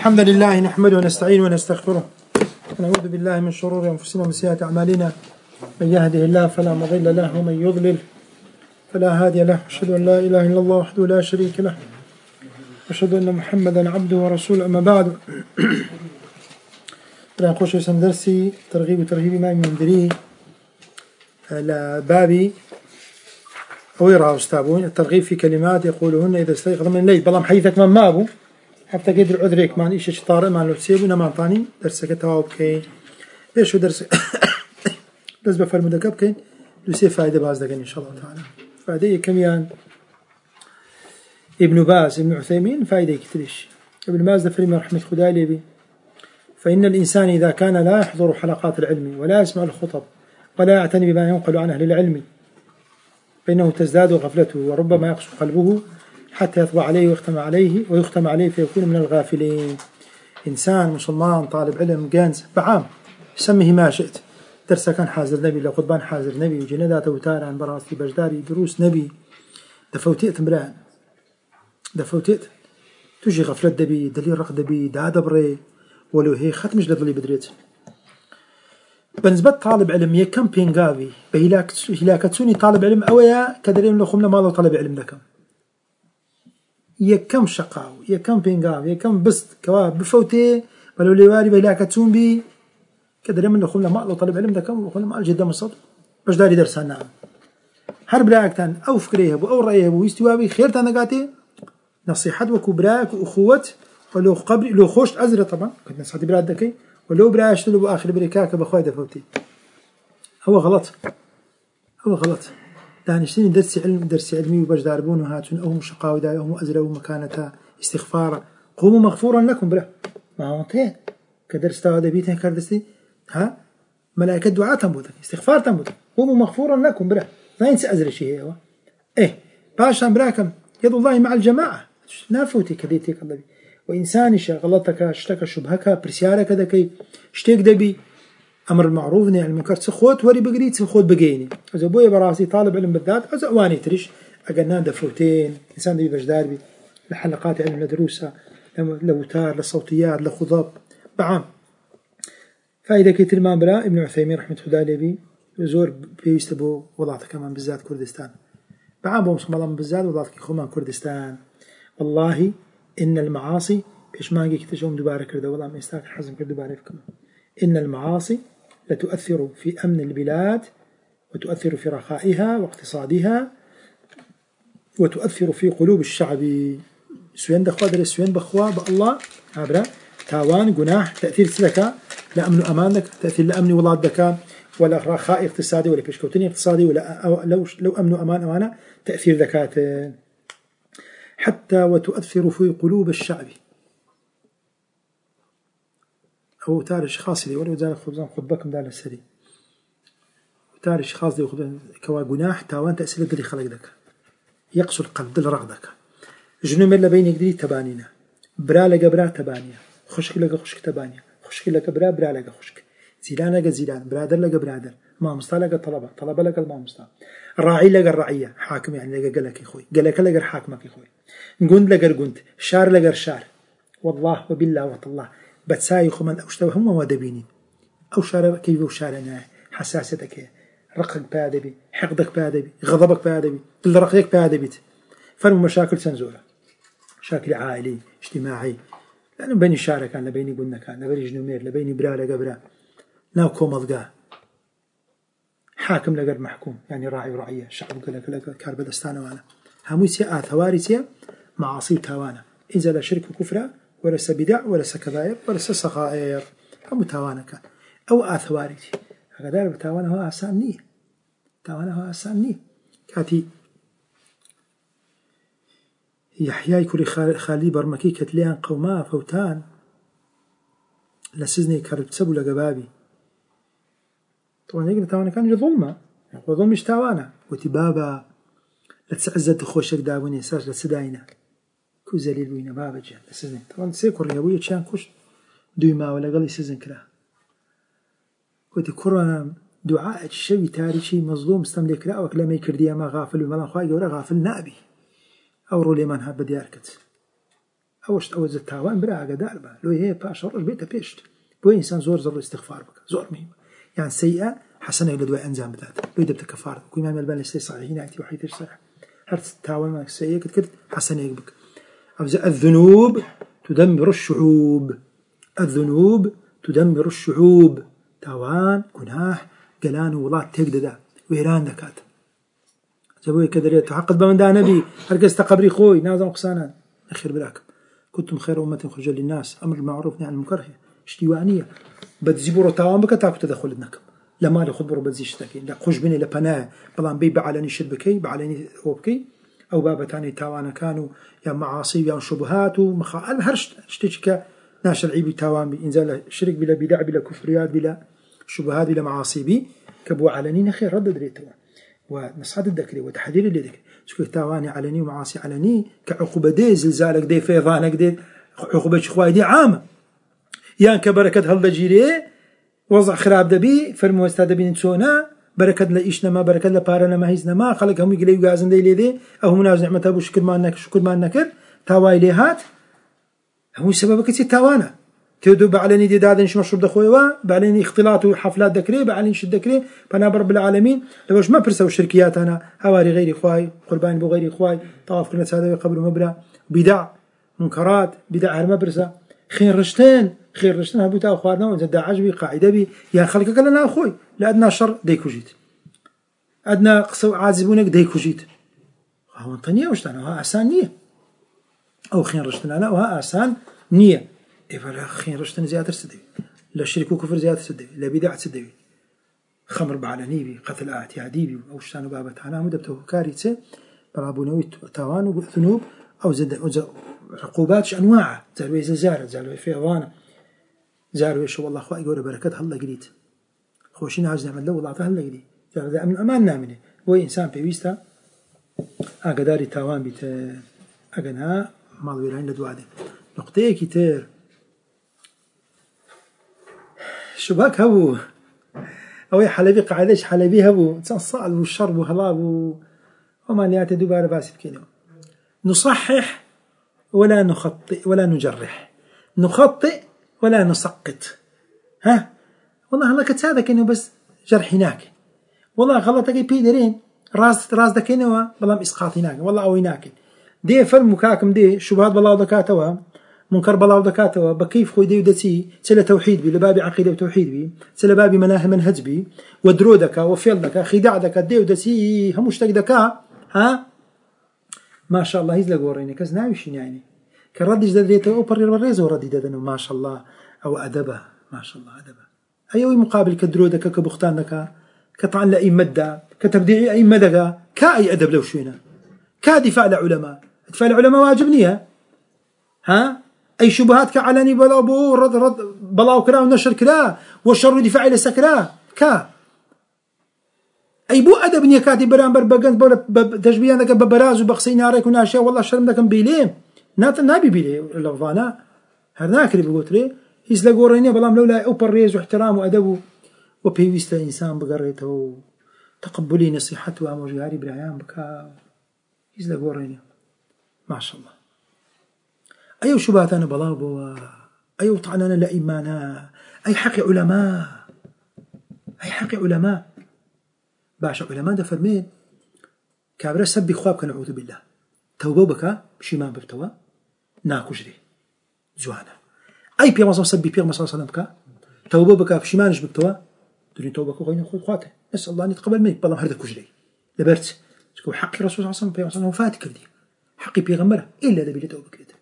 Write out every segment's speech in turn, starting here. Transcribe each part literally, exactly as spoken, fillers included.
الحمد لله نحمده ونستعينه ونستغفره ونعوذ بالله من شرور أنفسنا ومن سيئات أعمالنا. من يهده الله فلا مضل له ومن يضلل فلا هادي له. أشهد أن لا إله إلا الله وحده لا شريك له وأشهد أن محمدا عبده ورسوله. أما بعد نخش في درسي ترغيب وترهيب إمام المنذري لبابي أو يرى أستاذون الترغيب في كلمات يقولهن إذا استيقظ من الليل. بلام حيثك من مابو حتى قيد العذرك ما إيش طارئ ما نلتسيب ونما طاني درسك تواب كين إيش درس درس بفرم دكاب كين لسه فائدة باز دكان إن شاء الله تعالى. فائدة كميان ابن باز ابن عثيمين فائدة كتريش. ابن باز دفرم رحمة خداي لبي فإن الإنسان إذا كان لا يحضر حلقات العلم ولا يسمع الخطب ولا يعتني بما ينقل عن أهل العلم فإنه تزداد غفلته وربما يقسو قلبه حتى يطبع عليه ويختم عليه ويختم عليه فيكون من الغافلين. إنسان مسلمان طالب علم جانز بعام سميه ما شئت درسه كان حاضر نبي لقطبان حاضر نبي وجندات وتار عن براستي بجداري دروس نبي دفوتيت مران دفوتيت تجي غفلة دبي دليل رق دبي دا دبري ولو هي ختمش لضلي بدريت بنسبة طالب علم يكم بينغافي بهلاك هلاكتوني طالب علم أويا كدريم لخم لما لو طالب علم ذكم يكم شقاو يكم بينغافي يكم بست كوا بفوتي ولو لواري بهلاكتون بي كدريم لخم لما لو طالب علم ذكم وخم لما الجدة مصد باش داري درسها نعم هرب راكتان أو فكريه أو رأيه أو استوابي خير تنقاتي نصيحة وكبراك وأخوت ولو قبل لو خوش أزرة طبعا كنت نصحتي براد دكي ولو براش تلو آخر بريكاك بخوي دفوتي هو غلط هو غلط دانشتين درس علم درس علمي وباش داربون وهاتون أو شقاوي دا أو أزرة ومكانتها استغفار قوموا مغفورا لكم بلا ما هو انتهى كدرس تاودا بيتها كردستي ها ملائكة دعاء تنبوتك استغفار تنبوتك قوموا مغفورا لكم بلا لا ينسى أزرة شيء هو إيه باشا براكم يد الله مع الجماعة نافوتي كذيتي كذبي وإنسان غلطك اشتكى شبهك برسيارك دكي اشتيك دبي أمر المعروف نهي عن المنكر تخوت وري بقريت تخوت بقيني إذا أبوي براسي طالب علم بالذات إذا أواني تريش أقلنا دفوتين إنسان دبي باش داربي لحلقات علم لدروسة لوتار لصوتيات لخضاب بعام. فإذا كي تلمان بلا ابن عثيمين رحمة الله عليه زور بيستبو وضعته كمان بالذات كردستان بعام بومصم الله بالذات وضعتك خمان كردستان. والله إن المعاصي إيش ما نجي كتجوم دوباره كده والله ما يستاهل حزم كده دوباره فيكم. إن المعاصي لتؤثر في أمن البلاد وتؤثر في رخائها واقتصادها وتؤثر في قلوب الشعب. سوين دخوا در سوين بخوا بالله عبرة تاوان جناح تأثير سلكا لأمن أمانك تأثير لأمن ولادك ولا رخاء اقتصادي ولا بيشكوتني اقتصادي ولا لو لو أمن أمان أمانة تأثير ذكاء حتى وتؤثر في قلوب الشعب. أو تاريخ خاص لي ولا زال خبزان خطبكم دال السري تاريخ خاص لي خبزان كوا جناح تاوان تأثير اللي خلق لك يقص القلب دل رغدك جنوم اللي بينك دي تبانينا برا لك برا تبانية خشك لك خشك تبانية خشك لك برا برا لك خشك زيلان لك زيلان برادر لك برادر ما مستع لك طلبة طلبة لك ما مستع الراعي لك الرعية حاكم يعني لك قالك يخوي قالك لك حاكمك يخوي نقول لك قلت شار لك شار والله وبالله والله بتسايخ من أوشتوا هم ودبيني أو شار كيف وشارنا حساستك رقك بادبي حقدك بادبي غضبك بادبي كل رقيك بادبي فرم مشاكل سنزورة مشاكل عائلي اجتماعي لأنه بيني شارك كان لبيني قلنا كان لبيني جنومير لبيني برا لقبرا ناو كومضقا حاكم لقر محكوم يعني راعي ورعية شعب لك لك كاربدستان وانا هموسيا ثوارثيا معاصي تاوانا إذا لا شرك كفرة ولا بدع ولا كبائر ولا صغائر هم تاوانا كان أو آثوارثي هكذا تاوانا هو أساني تاوانا هو أساني كاتي يحيى كل خالي برمكي كتليان قوما فوتان لسزني كرب سبو لقبابي طبعا يقول تاوانا كان ظلمة وظلم مش تاوانا وتبابا لتسعزت خوشك دابوني ساج لسداينا كو زليل وينا بابا جان لسزن طبعا سيكور يابوية شان كوش دويما ولا قلي سزن كلا وتي كورانا دعاء الشوي تاريخي مظلوم استملك لا وكلا ما يكرديا ما غافل وملا خواهي قولا غافل نابي أو رولي من هاب بدياركت ئەوەشت ئەوە جە تاوان برا ئاگادار بە لۆی هەیە پاش ڕۆژ بێتە پێشت بۆ ئینسان زۆر زۆر استیغفار بکە زۆر مهمە یان سەیئە حەسەنێک لە دوای ئەنجام بدات لۆی دەبتە کەفارە وەکو ئیمام ئەلبانی لە صحیحی ناکتی و حەدیث صحیح هەر تاوان سەیئەکەت کرد حەسەنێک بکە ئەوزە الذنوب تدمر الشعوب الذنوب تدمر الشعوب تاوان گوناح گەلان و وڵات تێک دەدا وێران دەکات جەبۆی کە دەرێت حەقت بە مندا نەبی هەرگەز تە قەبری خۆی نازانم قسانان نەخێر براکەم كنتم خير أمة خرجت للناس أمر بالمعروف نهي عن المنكر اشتوانية بدزي برو تاوان بك تاكو تدخل لنكم لما لخذ برو بدزي شتكي لا خوش بني لبناه بلان بي بعلني شد بكي بعلني هو بكي أو بابا تاني تاوانا كانوا يا معاصي يا شبهات ومخا هرش شتيك ناشر عيبي تاوان بي إنزال شرك بلا بدع بلا كفريات بلا شبهات بلا معاصي بي كبو علني خير رد دريتوا ونصحات الذكري وتحذير اللي ذكر شكل تاواني علني ومعاصي علني كعقوبة دي زلزالك دي فيضانك دي عقوبة شخواي دي عامة يان كبركة هالدجيري وضع خراب دبي فرمو استاد بين تسونا بركة لإيش نما بركة لبارنا ما هيز نما خلق هم يقلي وجازن دي ليدي أو مناز نعمة أبو شكر ما نك شكر ما نكر تاواي ليهات هو السبب كتير تاوانا تودو بعلني دي دادنش مشروب دخويوا بعلني اختلاط وحفلات دكري بعلني شد دكري فانا برب العالمين لوش ما برسوا الشركيات انا هواري غيري خواي قربان بو غيري خواي طواف كلمه هذا قبل مبرا بدع منكرات بدع المبرسه خير رشتين خير رشتين هبو تا اخوارنا وزد عجبي قاعده بي يا خلقك لنا اخوي لا ادنى شر ديكو جيت ادنى قصو عازبونك ديكو جيت هو انطنيه وش انا احسان نيه او خير رشتين انا وها احسان نيه إيه خير رشتن زيادة سدوي لا شرك وكفر زيادة سدوي لا بدعة سدوي خمر بعلني بي قتل اعتيادي بي أو شتانو بابت أنا مدبته كارثة برابونوي تاوان وذنوب أو زد عقوبات أنواع زالوي زلزال زالوي فيضان زالوي شو والله أخوائي قول بركات هلا قريت خوشين عايز نعمل له والله هلا قريت زال أمن أمان نامني هو إنسان في ويستا أقداري تاوان بيت أجنها ما ويرين لدوادي نقطة كتير شباك هبو أو حلبي قاعدش حلبي هبو تصال والشرب وهلاب وما نياته دوباره باسي بكينو نصحح ولا نخطئ ولا نجرح نخطئ ولا نسقط ها والله الله كتساعد كأنه بس جرح هناك والله غلطك بيدرين راس راس دكينوا والله إسقاط هناك والله أو هناك دي فيلم مكاكم دي شبهات بلاو دكاتوا منكر بلاو دكاتوا بكيف خوي دي ودتي سلا توحيد بي لبابي عقيدة وتوحيد بي سلا بابي مناهج منهج بي ودرودك وفيلدك خداع دك دي ودتي هم مشتاق دكا ها ما شاء الله هيز لقوريني كز ناويش يعني كردش دريته أو بري الرئيس وردي ددنه ما شاء الله أو أدبه ما شاء الله أدبه أيوة مقابل كدرودك كبختانك كطعن لأي مدة كتبديع أي مدة كأي أدب لو شوينا كدفاع العلماء دفاع العلماء واجبنيها ها أي شبهات كعلني بلا بو رد رد بلا وكلا ونشر كلا والشر دفاع إلى سكلا كا أي بو أدب نية كاتب برامبر بجنب ولا تشبيه ذاك ببراز وبخسين عليك وناشيا والله شرم ذاك بيلين نات نبي بيلي لفظانا هرناك اللي بقول لي يزلا قوريني بلام لولا أوبر ريز واحترام وأدب وبيوست إنسان بقريته تقبلي نصيحته ومجاري برايان بكا يزلا قوريني ما شاء الله أيو شبهات أنا بلابو أيو طعننا لإيمانا أي حق علماء أي حق علماء باشا علماء دفرمين كابرا سبي خوابك نعوذ بالله توبة بك بشيمان ببتوا ناكجري زوانا أي بيغم صلى سبي بيغم صلى الله عليه وسلم توبة بك بشيمانش ببتوا دوني توبك وغينا خوي خواته نسأل الله أن يتقبل منك بلام هرده كجري لبرت سكو حقي رسول صلى الله عليه وسلم بيغم صلى الله عليه وسلم فاتك حقي بيغمره إلا دبي لتوبك لتن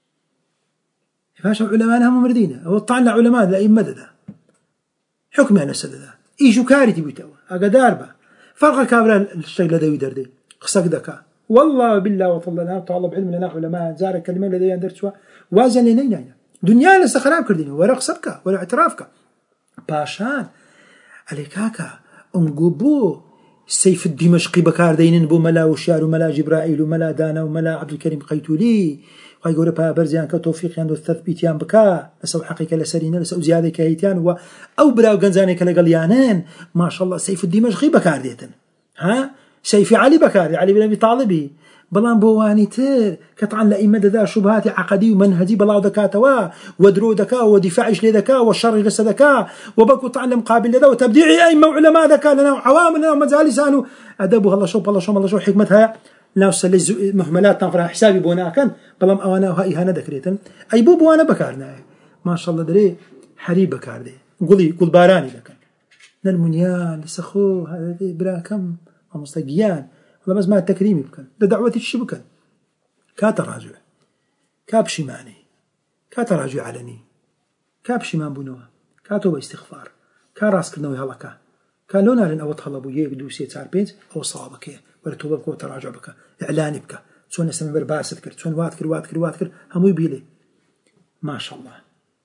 فاشا علماء هم مردينه أو طعنا علماء لأي مدده حكمي أنا سدده إيشو كارتي بيتوا أقدار با فرق كابرا الشغل دوي دردي قصق دكا والله بالله وطلنا طالب علم لنا علماء زار كلمة لدي أندرتوا وازن لنا دنيا لسه خراب كردينه ولا قصبك ولا اعترافك باشان عليكاكا انقبو السيف الدمشقي بكار دينن بو ملا وشار وملا جبرائيل وملا دانا وملا عبد الكريم قيتولي ويقول بها برزيان كتوفيق يندو التثبيتيان بكا لسو حقيقة لسرينا لسو زيادة كهيتيان و أو براو قنزاني كالقليانين ما شاء الله سيف الدمشقي بكار ديتن ها سيف علي بكار علي بن أبي طالب بەڵام بۆ وانی تر کە تەعاً لە ئیمە دەدا شوبهاتی عەقەدی و منهەجی بەڵاو دەکاتەوە و درۆ دەکا و دیفاعیش لێ دەکا و شەڕی لەسەر دەکا و بەڵکو تەعاً لە مقابل دەدا و تەبدیعی ئەیمە و عولەما دەکا لەناو عەوام لەناو مەجالیسان و ئەدەب و هەڵەشە و پەڵەشە و مەڵەشە و حیکمەت هەیە لەناو سەلەی مهمەلاتان فرا حسابی بۆ ناکەن بەڵام ئەوانە وها ئیهانە دەکرێتن ئەی بۆ بوانە بەکار نایە ماشەڵڵە دەرێ هەری بەکاردێ گوڵی گوڵبارانی دەکەن نەرمونیان لەسەخۆ براکەم مامۆستا گیان وڵا بەس ما تەکریمی بکەن لە دەعوەتی چی بکەن کاتە ڕاجوێ کا پشیمانی کاتە ڕاجوێ عەلەنی کا پشیمان بوونەوە کاتۆ بە ئیستیغفار کا ڕاستکردنەوەی هەڵەکە کا لۆ نارێن ئەوەت هەڵە بوو یەک دوو سێ چار پێنج ئەوە سەوابەکەیە وەرە تۆ بکەوە تەڕاجع بکە ئیعلانی بکە چۆن ئێستا بەر باست کرد چۆن وات کرد وات کرد وات کرد هەمووی بیلێ ماشەڵڵا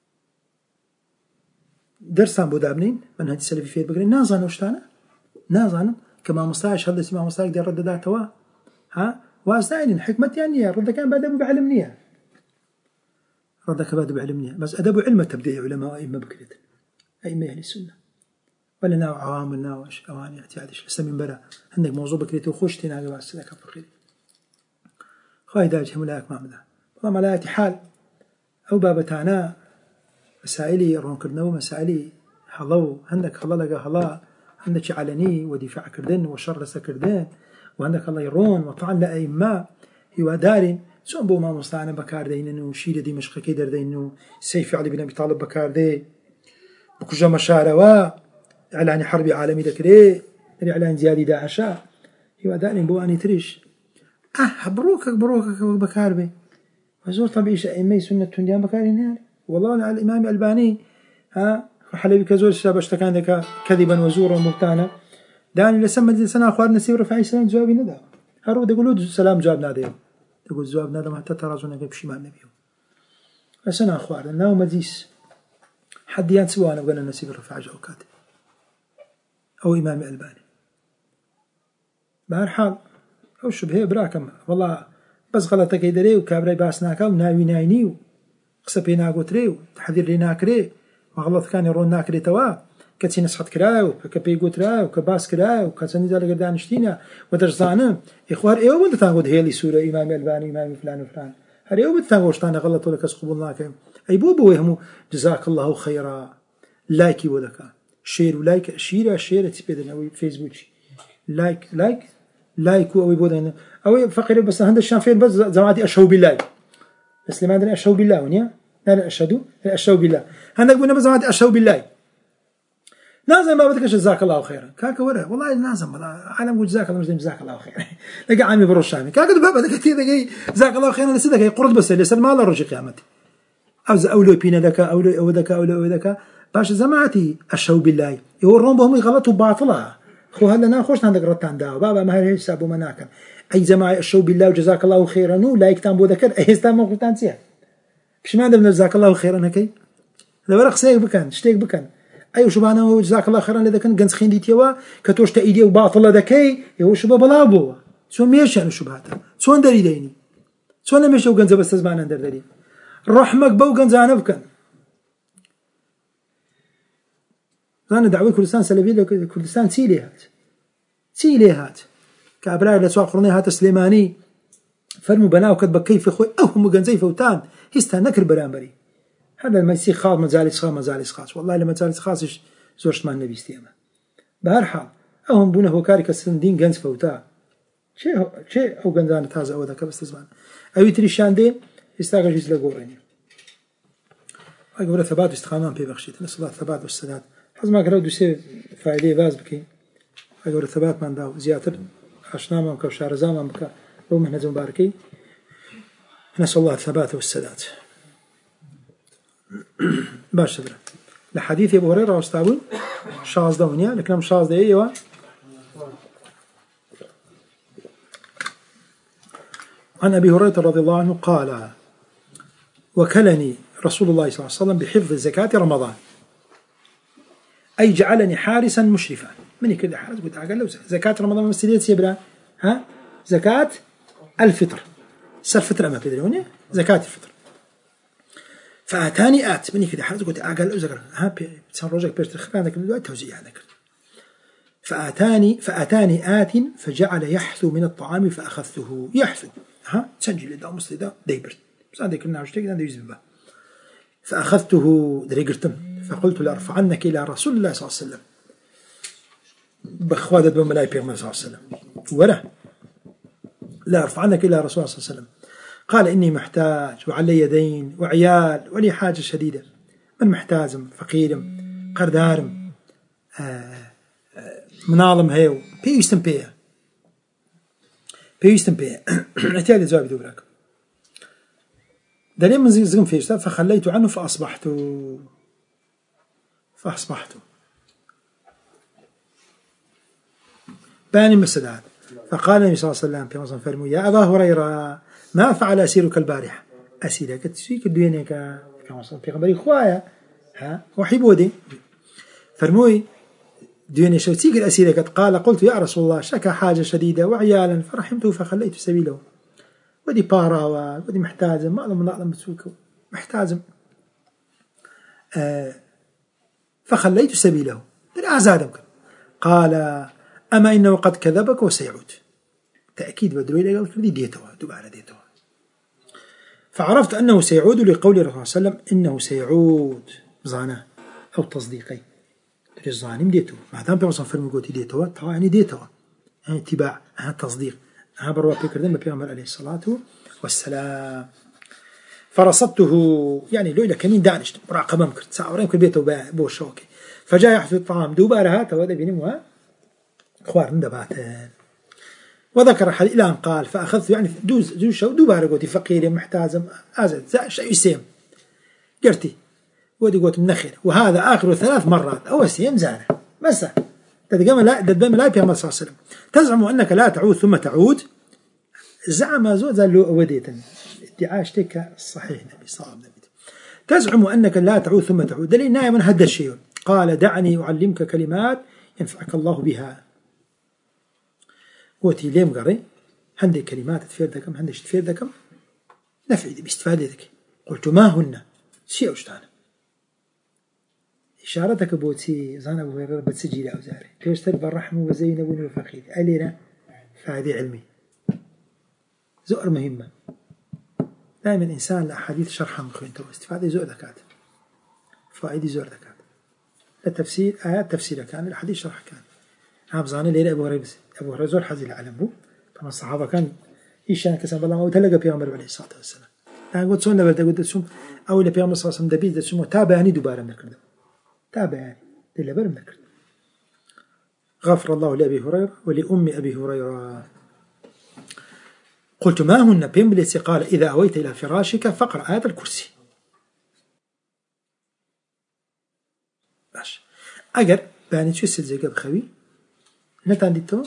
دەرسان بۆ دابنین منهەجی سەلەفی فێر بگرین نازانن ئەو شتانە نازانن کە مامۆستایش هەڵدەچی مامۆستایەک دێ ڕەت دەداتەوە ها واز داینن حکمەتیان نییە ڕەتەکان بە ئەدەب و بە عیلم نییە ڕەتەکە بە ئەدەب و عیلم نییە بەس ئەدەب و عیلمە تەبدیعی عولەما و ئەئیمە بکرێت ئەئیمە ئەهلی سونە ولا ناو عوام ناوش ئەوانی احتیاجش لەسەر منبەرە هەندێک مۆزوع بکرێتەوە خۆش تێ ناگە باس دەکە فقیری خوای داوێت هەموو لایەکمان بدە بەڵام عەلە ئایەتی حال ئەو بابەتانە مسائلی ڕوونکردنەوە مەسائلی هەڵە و هەندێک هەڵە لەگە هەڵا هەندێکی عەلەنی و دیفاعکردن و شەڕ لەسەرکردن و هەندێک هەڵەی ڕۆن و تەعاً لە ئەئیمە هیوادارین چۆن بۆ مامۆستانە بەکاردەینن و شیرە دیمەشقەکەی دەردەین و سەیفی عەلی بن ئەبی تاڵب بەکاردێ بکوژە مەشارەوە ئەعلانی حربی عالەمی دەکرێت ئەعلان زیادی داعشە هیوادارین بۆ ئانی تریش ئەه بڕۆکەک بڕۆکەکە بەکار بێ زۆر تەبیعیشە ئەئیمەی سوننە توندیان بەکاری نێنێ وەڵڵا الئیمامی ئەلبانی ها حەلەوی کە زۆر شتا بە شتەکان دەکا کەذیبەن وەزوورا و بوهتانە دانی لەسەر مەجلیسە ناخوارد نەسیب ڕەفاعی سەلام جوابی نەداوە هەروە دەگوڵ سەلام جواب نادەوە دەگوت جواب نادەم هەتا تەڕاجۆ نەکەی پشیمان نەبیەوە لەسەر ناخواردن ناو مەجلیس حەدیان چ وانە بگەنە نەسیب ڕەفاعی ئەو کاتێ ئەو ئیمامی ئەلبانی بەهەرحاڵ ئەو شوبهەیە براکەم وەڵڵا بەس غەڵەتەکەی دەرێ و کابرای باس ناکا و ناوی ناینی و قسە پێ ناگوترێ و تەحدیر لێ ناکرێ و غەڵەتەکانی ڕۆن ناکرێتەوە کە چی نەسحەت کرایە و کە پێی گوترایە و کە باس کرایە و کە چەندی جار لەگەڵ دانیشتینە و دەشزانم ئیخوار ئێوە بندتان گوت هێڵی سوورە ئیمامی ئەلبانی ئیمامی فلان و فلان هەر ئێوە بتان گۆشتانە غەڵەتۆ لە کەس قبوڵ ناکەین ئەی بۆ بۆی هەموو جزاک الله خەیرا لایکی بۆ دەکا شێر و لایک شیرە شێرە چی پێدەن ئەوەی فەیسبووکی لایک لایک لایک و ئەوەی بۆ دەن ئەوەی فەقیرە بەس هەندێک شان فێر بەس جەماعەتی ئەشهەو بالله مسلمان دەن ئەشهەو بالله ونیە نە ئەشهەدو ئەشهەو بالله هەندێک بوونە بە جەماعەتی ئەشهەو بالله نازم بابەتەکەش جزاک الله خێرا کاکە وەرە وەڵای نازم بەڵا عالم گوت جزاک الله جزاک الله خێرا لەگە عامی بڕۆ شامی کاکە بابەتەکە تێ دەگەی جزاک الله خێرا لەسەر دەکەی قورت بەسەر لەسەر ماڵە ڕۆژی قیامەتی ئەو ئەولۆ پینە دەکا ئەولۆ ئەوە دەکا ئەولۆ ئەوە دەکا باش جەماعەتی ئەشهەو بالله ئێوە ڕۆن بۆ هەمووی غەڵەت و باتڵە خۆ هەر لە ناخۆشتان دەگڕەتان داوە بابا مە هەر هێشتا بۆمە ناکەن ئەی جەماعەی ئەشهەو بالله و جزاک الله خێرا و لایکتان بۆ دەکەن ئێستا مەوقفتان چییە پشمان دەبن جزاک الله خێرا نەکەی لەبەرە قسەیەک بکەن شتێک بکەن ئەی شوبانەوە جزاک الله خێرا لێ دەکەن گەنج خوێندیتەوە کە تۆش تەئیدیە و باتڵە دەکەی ئێوە شوبە بەڵاو بووە چۆن مێشیان شوبهاتە چۆن دەری دەینی چۆن لە مێشە و گەنجە بەستە زمانان دەردەری ڕەحمەک بەو گەنجانە بکەن زانە داوای کوردستان سەلەفی لە کوردستان چی لێ هات چی لێ هات کە ئابرای لە چوار قڕنەی هاتە سلێمانی فەرموو بەناوکەت بە کەیفی خۆی ئەو هەموو گەنجەی فەوتان هیچتان نەکرد بەرامبەری هەر لە مەجلیسی خاڵ مەجالیس خاڵ مەجالیس خاص والله لە مەجالیس خاصش زۆر شتمان نەبیستی ئێمە بەهەرحاڵ ئەو هەم بوونە هۆکاری کە سندین گەنج فەوتا چێ ئەو گەنجانە تازە ئەوە دەکە بەستە زمان ئەوی تریشان دێ ئێستاکەش هیچ لە گۆڕێنی ئەی گەورە ثەبات و استیقامان پێ بەخشێت نەسەڵات ثەبات و سەدات حەزمان کەرە دووسێ فایدەی باز بکەین ئەی گەورە ثەباتمان دا و زیاتر ئاشنامان بکە و شارەزامان بکە بەو مەهنەجە مبارەکەی نسأل الله الثبات والسداد باش برا لحديث أبو هريرة واستابون شاز دونيا لكلام شاز ده أيوة عن أبي هريرة رضي الله عنه قال وكلني رسول الله صلى الله عليه وسلم بحفظ زكاة رمضان أي جعلني حارسا مشرفا مني كده حارس قلت أقل له زكاة رمضان مسجدية سيبرا ها زكاة الفطر سر فطر أما بيدروني زكاة الفطر فأتاني آت مني كده حارس قلت أقل له زكاة ها بتصير رجعك بيشتري خير عندك الوقت توزيع عندك فآتاني فآتاني آت فجعل يحثو من الطعام فأخذته يحثو ها تسجل إذا مصيدا ديبرت بس عندك كنا عشتك عندي يزبه فأخذته دريقرتم فقلت لأرفعنك إلى رسول الله صلى الله عليه وسلم بخوادة بملاي بيغمبر صلى الله عليه وسلم ولا لا أرفعنك إلى رسول الله صلى الله عليه وسلم قال إني محتاج وعلي يدين وعيال ولي حاجة شديدة من محتاجم فقيرم قردارم آه آه مناظم هيو بيستم بيا بيستم بيا احتيالي زوابي دوبراك دليل من زغم فيشتا فخليت عنه فأصبحت فأصبحت باني مسداد فقال النبي صلى الله عليه وسلم في مصنف فرمو يا أبا هريرة ما فعل أسيرك البارحة أسيرك تسيك الدنيا في مصنف في غنبري خوايا ها وحيبودي فرموي ديوني شو تسيك الأسيرك قال قلت يا رسول الله شكى حاجة شديدة وعيالا فرحمته فخليت سبيله ودي بارا ودي محتاجم ما أظن نعلم بسوكه محتاجم آه فخليت سبيله أعزادك قال أما إنه قد كذبك وسيعود تأكيد بدروي قال كردي ديتوا دبارة ديتوا فعرفت أنه سيعود لقول الرسول صلى الله عليه وسلم إنه سيعود زانه أو تصديقي الظانم ديتوا ما دام بيوصل فرمي قوتي ديتوا طبعا يعني ديتوا يعني اتباع يعني تصديق أنا بروا بكردين بيغمبر عليه الصلاة والسلام فرصدته يعني لويلة كمين دانش مراقبة مكرت ساعة ورين كل بيته بو الشوكي فجاء يحفظ الطعام دوبارة هاتا وهذا بينموها خوار من دباتين وذكر الحديث إلى أن قال فأخذت يعني دوز دوز شو دوبارة قوتي فقير محتاجم أزد شيء يسيم قرتي ودي قوت منخر وهذا آخر ثلاث مرات أو سيم زانه بس تتقام لا تدبم لا بيغمبر صلى الله عليه وسلم تزعم أنك لا تعود ثم تعود زعم زوجا له وديتا ادعاء اشتكى الصحيح نبي صلى الله عليه وسلم تزعم أنك لا تعود ثم تعود دليل نائما هذا الشيء قال دعني أعلمك كلمات ينفعك الله بها قوتي ليم قري عندي كلمات تفيدكم عندي تفيدكم نفعي باستفادتك قلت ما هن شيء وشتان إشارتك بوتي زان أبو هريرة بتسجيل أوزاري بيشتر بالرحم وزينب وفقيد ألينا فهذه علمي زؤر مهمة دائما الإنسان لأحاديث شرحها مخوين تو استفادة زؤر ذكات فائدة زؤر ذكات التفسير آيات تفسير كان الحديث شرح كان هاب زاني ليلة أبو هريرة أبو هريرة زور حزي العلم بو طبعا الصحابة كان إيشان كسب الله وتلقى بيغمبر عليه الصلاة والسلام أنا قلت سنة بلد قلت سم أو إلى بيغمبر صلى الله عليه وسلم دبيز دسمه تابعني دوبارة من الكردم تابعني دل بر من الكردم غفر الله لأبي هريرة ولأم أبي هريرة قلت ما هن بيمبلتي قال إذا أويت إلى فراشك فاقرأ آية الكرسي باش أجر باني شو السجى بخوي نتاندي تو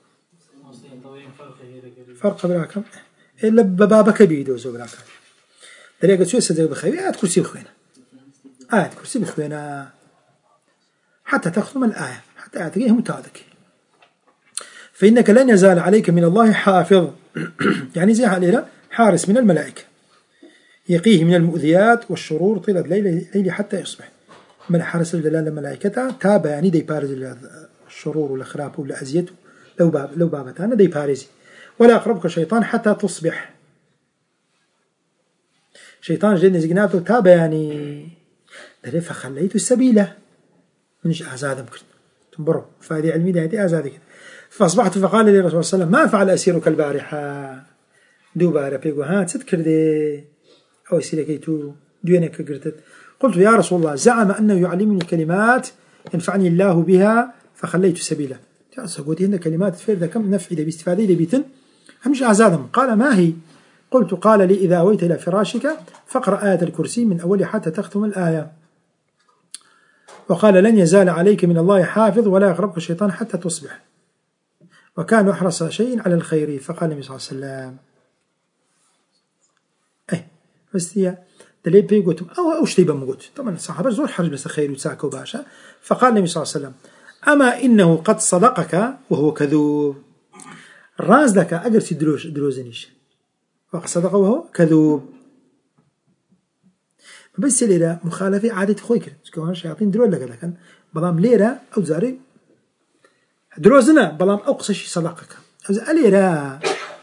فرق براكم إلا ببابك بيدو زبراك دريقة شو السجى بخوي آية كرسي بخوينا آية كرسي بخوينا حتى تختم الآية حتى أعتقيه متعدك فإنك لن يزال عليك من الله حافظ يعني زي علينا حارس من الملائكة يقيه من المؤذيات والشرور طيلة الليل حتى يصبح من حارس الجلال الملائكة تابع يعني دي بارز الشرور والأخراب والأزية لو باب لو بابتان دي بارزي ولا أقربك شيطان حتى تصبح شيطان جدني زجناته تابع يعني ده فخليت السبيلة منش أعزادم كرت تنبرو فهذه علمي ده هذه أعزادك فأصبحت فقال لي رسول الله صلى الله عليه وسلم ما فعل أسيرك البارحة دوبارة بيقول ها تذكر دي أو أسيركيتو دينك قرتت قلت يا رسول الله زعم أنه يعلمني كلمات ينفعني الله بها فخليت سبيله قلت هنا كلمات تفيد كم نفعي دي باستفادة دي بيتن همش أعزادهم قال ما هي قلت قال لي إذا أويت إلى فراشك فاقرأ آية الكرسي من أول حتى تختم الآية وقال لن يزال عليك من الله حافظ ولا يقربك الشيطان حتى تصبح وكان أحرص شيء على الخير فقال النبي صلى الله عليه وسلم أي بس هي دليل بيقولتم أو أو شتي بمقول طبعا الصحابة زور حرج بس خير وتساكوا باشا فقال النبي صلى الله عليه وسلم أما إنه قد صدقك وهو كذوب الراز لك أجر دروز دروزنيش وقد صدق وهو كذوب بس ليرة مخالفة عادة خويك كمان شياطين درول لك لكن بضام ليرة أو زاري دروزنا بلام أقصى صداقك ألي را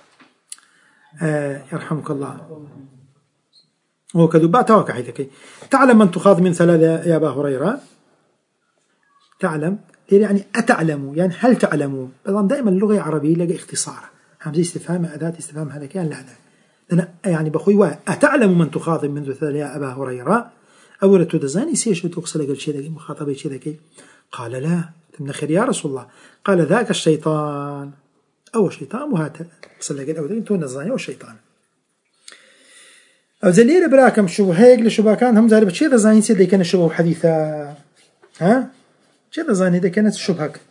آه يرحمك الله هو كذوبات توقع حيثك تعلم من تخاض من ثلاثة يا أبا هريرة تعلم يعني أتعلم يعني هل تعلمون بلام دائما اللغة العربية لقى اختصار همزة استفهام أداة استفهام هذا كان لا لا أنا يعني بخوي أتعلم من تخاض منذ ثلاثة يا أبا هريرة أولا تدزاني سيش وتقصى لك الشيء مخاطبة شيء ذكي قال لا من خير يا رسول الله قال ذاك الشيطان أو شيطان وهذا صلى الله عليه وسلم الزاني والشيطان أو زليل براكم شو هيك لشو كان هم زارب شيء زاني سيد كان شبه حديثة ها شيء زاني ده كانت شبهك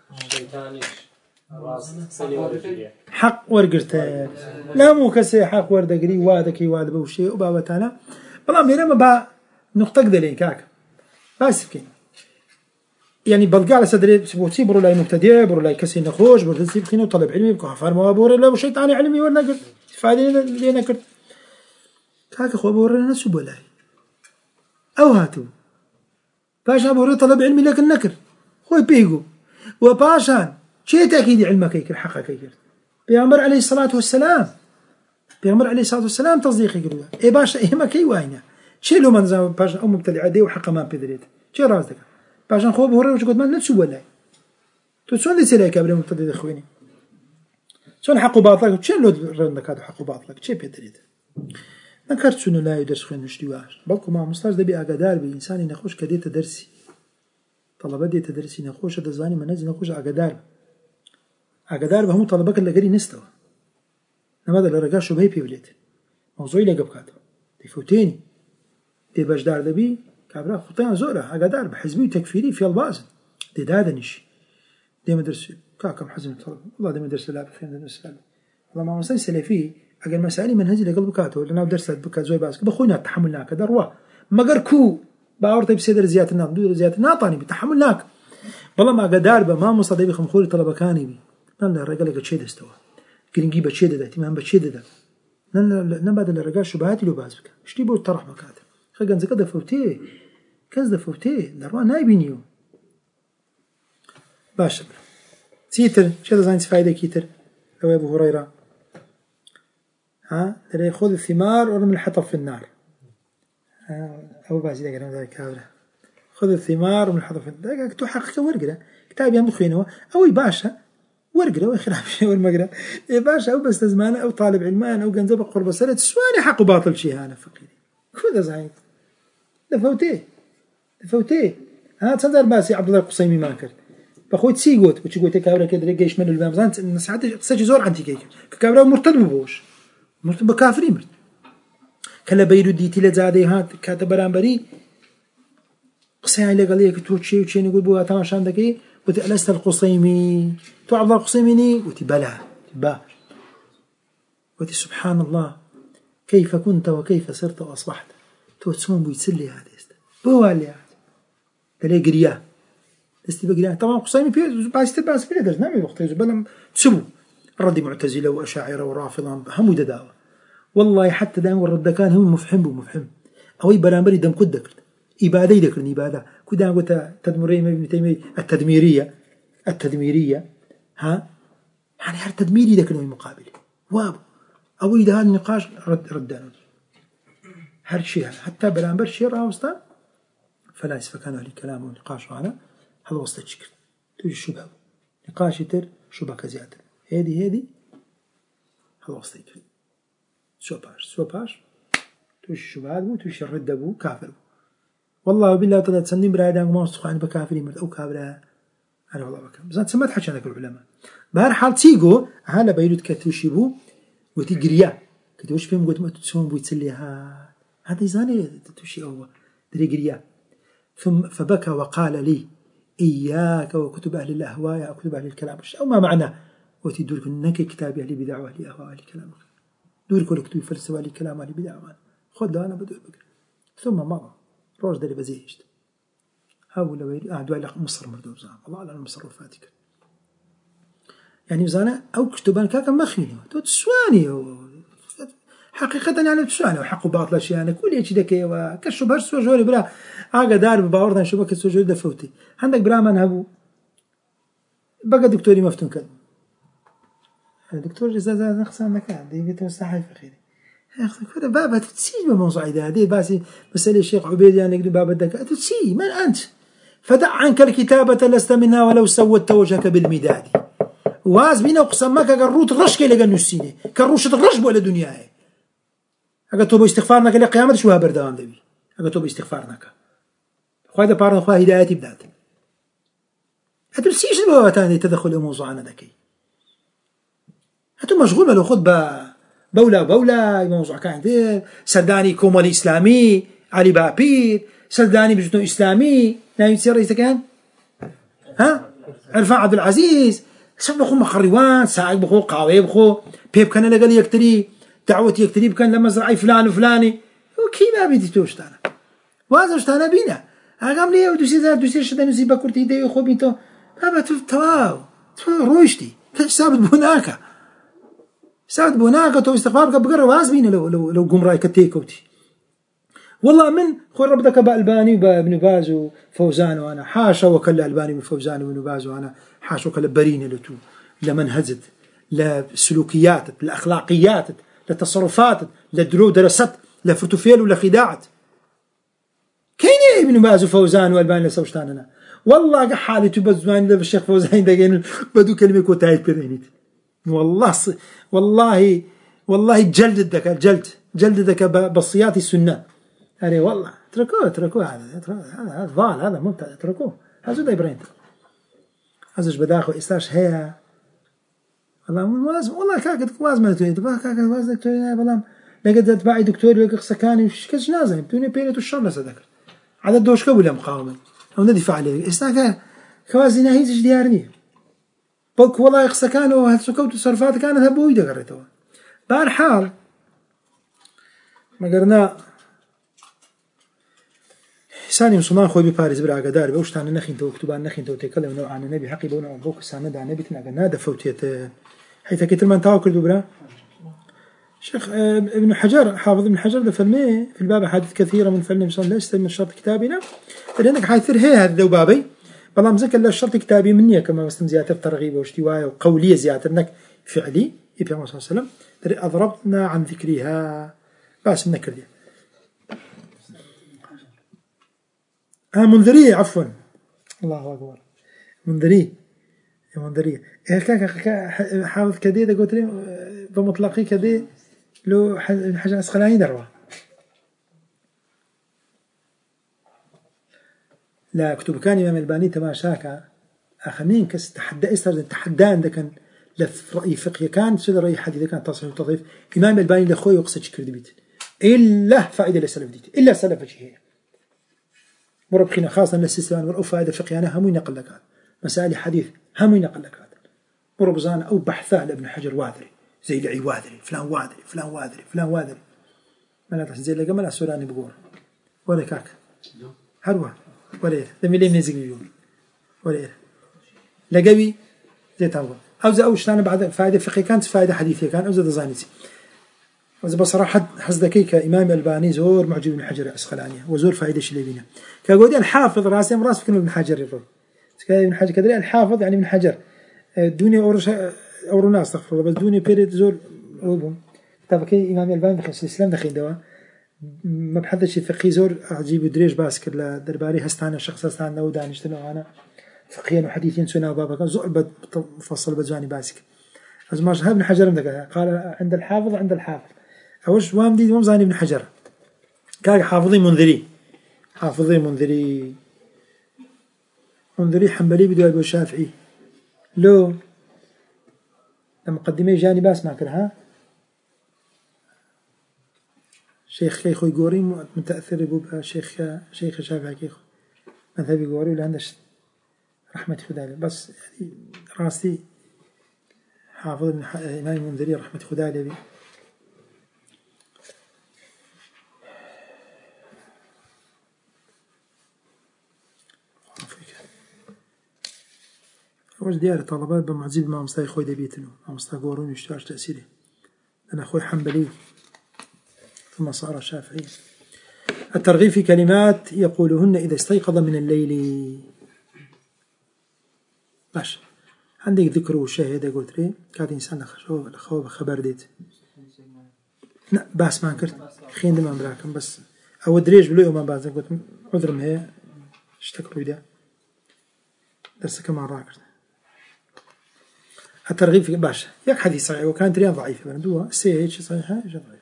حق ورقرته لا مو كسي حق وردقري وادكي واد بوشي وبابتانا والله ميرا ما با نقطة قدلين كاك بس كين يعني بلقى على صدري سبوتي برو لاي مبتدئ برو لاي كسي نخوش برو تسيب كينو طلب علمي بكو حفار موابور لا وشيطاني علمي ولا نقر فادين اللي نقر كاك اخو بوري نسب ولاي او هاتو باشا بوري طلب علمي لكن نكر خوي بيقو وباشان شيء تأكيد علمك يكر حقك يكر بيغمر عليه الصلاة والسلام بيغمر عليه الصلاة والسلام تصديق يكر اي باشا ايه ما كي واينا شيء لو من زمان باشا أو مبتدع عدي وحقا ما بيدريت شيء رازدك باشا خوب هوري وش قلت ما نتسو ولا تسون دي سلاك قبل مبتدع اخويني شون حق باطلك شيء لو رندك هذا حق باطلك شيء بيدريت نكرت شنو لا يدرس خوين نشتواش بلكو ما مستاج دبي اقدار بإنساني نخوش كديت درسي طلبات دي تدرسي نخوش هذا زاني منازل نخوش اقدار اقدار بهم طلبك اللي قري نستوى نماذا اللي رجع شبهي بيوليت موضوعي لقى بكاته يفوتيني دي بجدار دبي كابرا خطيان زورة أقدار بحزبي تكفيري في البازن دي دادنش دي مدرس كاكم حزم الطلب والله دي مدرس لا بخير مدرس لا والله ما مصير سلفي أقل مسائلي منهجي لقلب كاتو لأنه درس بكات زوي باسك بخوينا تحملناك دروا مقر كو باورتي بسيدر زيادة الناس دو زيادة ناطاني بتحملناك والله ما أقدار بما مصدي بخمخوري طلبة كاني بي نلا الرجال قد شيء استوى كلنجي بتشيد ده تمام بتشيد ده نلا نبعد الرجال شبهاتي لو باسك اشتي بقول طرح مكاتب خجن زكده فوتيه كذا فوتيه دروا نايبينيو باشا تيتر شو زين فايدة كيتر أو أبو هريرة ها ترى خذ الثمار ورمي الحطب في النار أبو باسي ده كلام ذاك كابره خذ الثمار ورمي الحطب في النار كتو حقك ورقة كتاب يا مخينه أو باشا ورقة ويخرب والمقرأ يا باشا أو بس زمان أو طالب علمان أو جنزب قرب سنة سواني حق باطل شيء هنا فقيري كذا زين دفوتيه دفوتيه ها تصدر باسي عبد الله القصيمي ما كرت بخوي تسيقوت وش قلت كابرا كده جيش من البامزان ساعات قصة زور عندي كيك كابرا مرتد ببوش مرتد بكافري مرت كلا بيرو ديتي لزادي هات كاتب برانبري قصة اللي قال لي كتوت شيء وشيء نقول بوها تماشان دكي قلت ألست القصيمي تو عبد الله القصيمي قلت بلى با قلت سبحان الله كيف كنت وكيف صرت وأصبحت تو تسون بيتسلي هذا است بوالي هذا تلاقي قرية استي بقرية طبعا قصيمي بي باستر باس بلا درس نعمل وقت بلم تسبوا الردي معتزلة وأشاعرة ورافضة هم يدداوا والله حتى دائما الرد كان هم مفهم بمفهم أو برامبري دم كد ذكر إبادة ذكر إبادة كده قلت تدمرية ابن تيمية التدميرية التدميرية ها يعني هر تدميري ذكر المقابل واب أو إذا هذا النقاش رد ردان هر شيء حتى برامبر شيء راوستا فلا فكان أهل الكلام والنقاش على هذا وسط الشكل توجي شبهه نقاش يتر شبهة زيادة هذه هذه هذا وسط الشكل سوباش سوباش توجي شبهات بو توجي الرد بو كافر والله بالله طلعت تسندين برادان ما وصفوا عن بكافرين مرد أو كافرة أنا والله بكافر بس أنت سمعت حكي عنك العلماء بهر حال تيجو هلا بيرد كتوشي بو وتجريا كتوش فيهم قلت ما تسوون بيتسليها هذا يزاني تتوشي أو دريجريا ثم فبكى وقال لي إياك وكتب أهل الأهواء أو كتب أهل الكلام أو ما معنى وتدورك إنك كتاب أهل بدع وأهل أهواء أهل الكلام دورك ولا كتب فلسفة أهل الكلام أهل بدع خذ له أنا بدور بكر ثم مضى روج دلي بزيجت هاول ويري آه دواء مصر مردوب زعم الله على مصر وفاتك يعني بزانا أو كتبان كاكا مخيني تسواني حقيقة يعني تسواني وحق باطل شيء أنا كل شيء ذكي وكشوا برس وجوري برا أجا دار بباوردن شو بكسو جود دفوتي عندك برا من هبو بقى دكتوري مفتون كذا دكتور جزازة نقصان نكاد دي توسعي في خيري أخذ بابا تتسي بموضوع هذه باسي مسألة الشيخ عبيد يعني بابا الدكاترة تتسي من أنت فدع عنك الكتابة لست منها ولو سودت وجهك بالمداد واز بينا وقسم ما كروت رش كي لقى نسيني كروش الرش ولا دنياه أقتو باستغفارنا كلا قيامة شو هبردان دبي أقتو باستغفارنا خواهد بارن خواه هدايتي بدات هترسيش البابا تاني تدخل الموضوع أنا ذكي هتو مشغول لو خد با بولا بولا موضوع كان ده سداني كومالي إسلامي علي بابير سداني بجتون إسلامي نايم يصير رئيس كان ها عرفان عبد العزيز سب بخو مخروان ساعد بخو قاوي بخو بيب كان لقى لي يكتري دعوتي يكتري كان لما زرعي فلان وفلاني وكي ما بدي توش تانا وازش تانا بينا أقام لي ودوسي ذا دوسي شدنا زي بكرتي ده يخو بيتو بابا تواو تواو روشتي كان سابت بناكا سابت بناكا تو استغفارك بقرا واز بينا لو لو لو قوم رايك تيكوتي والله من خوي ربك بألباني وابن باز وفوزان وانا حاشا وكل ألباني وفوزان وابن باز وانا حاشا وكل بريني لتو لمنهجت لسلوكيات لأخلاقيات لتصرفات لدرو درست لفرتوفيل ولا خداعت كاين ابن باز وفوزان والباني لسوشتاننا والله حالي تبزوان الشيخ فوزان دقين بدو كلمه كوتايت برينيت والله ص... والله والله جلدك جلد جلدك بصيات السنه أري والله اتركوه اتركوه هذا هذا ضال هذا ممتع اتركوه هذا ده برينت هذا بداخل استاش هي والله مواز والله كاك مواز ما تريد كاك مواز دكتور والله لقد تبعي دكتور يقول سكاني وش كش نازل بدون بينة الشر لسدك عدد دوش قبل مقاومة أو ندفع عليه استاك كوازنا هيج ديارني بق والله يخسكان وهالسكوت الصرفات كانت هبوي دقرتها بار حال ما قرنا ثاني مسلمان خوي بباريس براقة دار بوش تانا نخين تو كتبان نخين تو تكلم نوع عن النبي حقي بونا بوك سانا دا نبي تناقا نادا فوتيت حيث كتر من تاوكل دوبرا شيخ ابن حجر حافظ ابن حجر ده فلمي في الباب حادث كثيرة من فلم صلى ليس من شرط كتابنا لأنك حيثر هي هذا دو بابي والله مزكر لا الشرط كتابي مني كما مستم زيادة ترغيب واشتواء وقولية زيادة انك فعلي يبي الله صلى الله عليه وسلم أضربنا عن ذكرها بس منكر دي آه منذرية عفوا الله أكبر منذرية منذرية إيه كا حافظ كذي ده قلت لي بمطلقي كذي لو حاجة أسخلاني دروة لا كتب كان إمام الباني تماشاكا أخنين كس تحدى إستر تحدان ده كان لف رأي فقهي كان سيد رأي حديث كان تصحيح وتضعيف إمام الباني لخوي يقصد شكر دبيت إلا فائدة لسلف ديت إلا سلف شيء مربخين خاصة للسيستان والأو فائدة فقهيانة هم ينقل لك هذا مسائل حديث هم ينقل لك هذا مربزان أو بحثاه لابن حجر واذري زي لعي واذري فلان واذري فلان واذري فلان واذري ما لا تحزي لك ما لا سوراني بقور ولا كاك هروا ولا إيه لم يلين نزق اليوم ولا إيه لقوي زي تابع أو زي أوش ثاني بعد فائدة فقهية كانت فائدة حديثية كان أو زي دزاينتي وإذا بصراحة حصدكي كإمام الباني زور معجب ابن حجر العسقلاني وزور فائدة شليبينا كقولي الحافظ راسي راس فكر ابن حجر يروي ابن حجر كذا الحافظ يعني ابن حجر دوني أورش أورنا استغفر الله بس دوني بيرد زور أوبهم تبكي إمام الباني بخصوص الإسلام دخين دوا ما بحدش فقهي زور عجيب دريج باسكر لدرباري هستانا شخص هستانا ودانش تنو أنا فقهيا وحديثيا سنة وبابا كان زور بد مفصل بزاني باسك أزماش ابن حجر عندك قال عند الحافظ عند الحافظ أوش وام دي وام زاني ابن حجر كاك حافظي منذري حافظي منذري منذري حنبلي بدو أبو الشافعي لو لما قدمي جاني باس ما كرها شيخ كيخو يقوري متأثر بوبها شيخ شيخ الشافعي كيخو مذهبي يقوري ولا عندش رحمة خدالي بس يعني راستي حافظ إمام منذري رحمة خدالي بي أول ديار طلبات بمعزيب ما مستاي خوي دبيتنو ما مستاي قورون يشتاش تأثيري أنا أخوي حنبلي ثم صار شافعي الترغيب في كلمات يقولهن إذا استيقظ من الليل باش عندك ذكر وشاهد قلت لي كاد إنسان لخشوا لخوا بخبر ديت لا باس ما كرت خين دم أمراكم بس أو دريج بلو ما بعد قلت عذرم هي اشتكروا ده درس كمان راكرت الترغيب في باش يك حديث صحيح وكان تريان ضعيفة بندوها سيج صحيحة ضعيفة.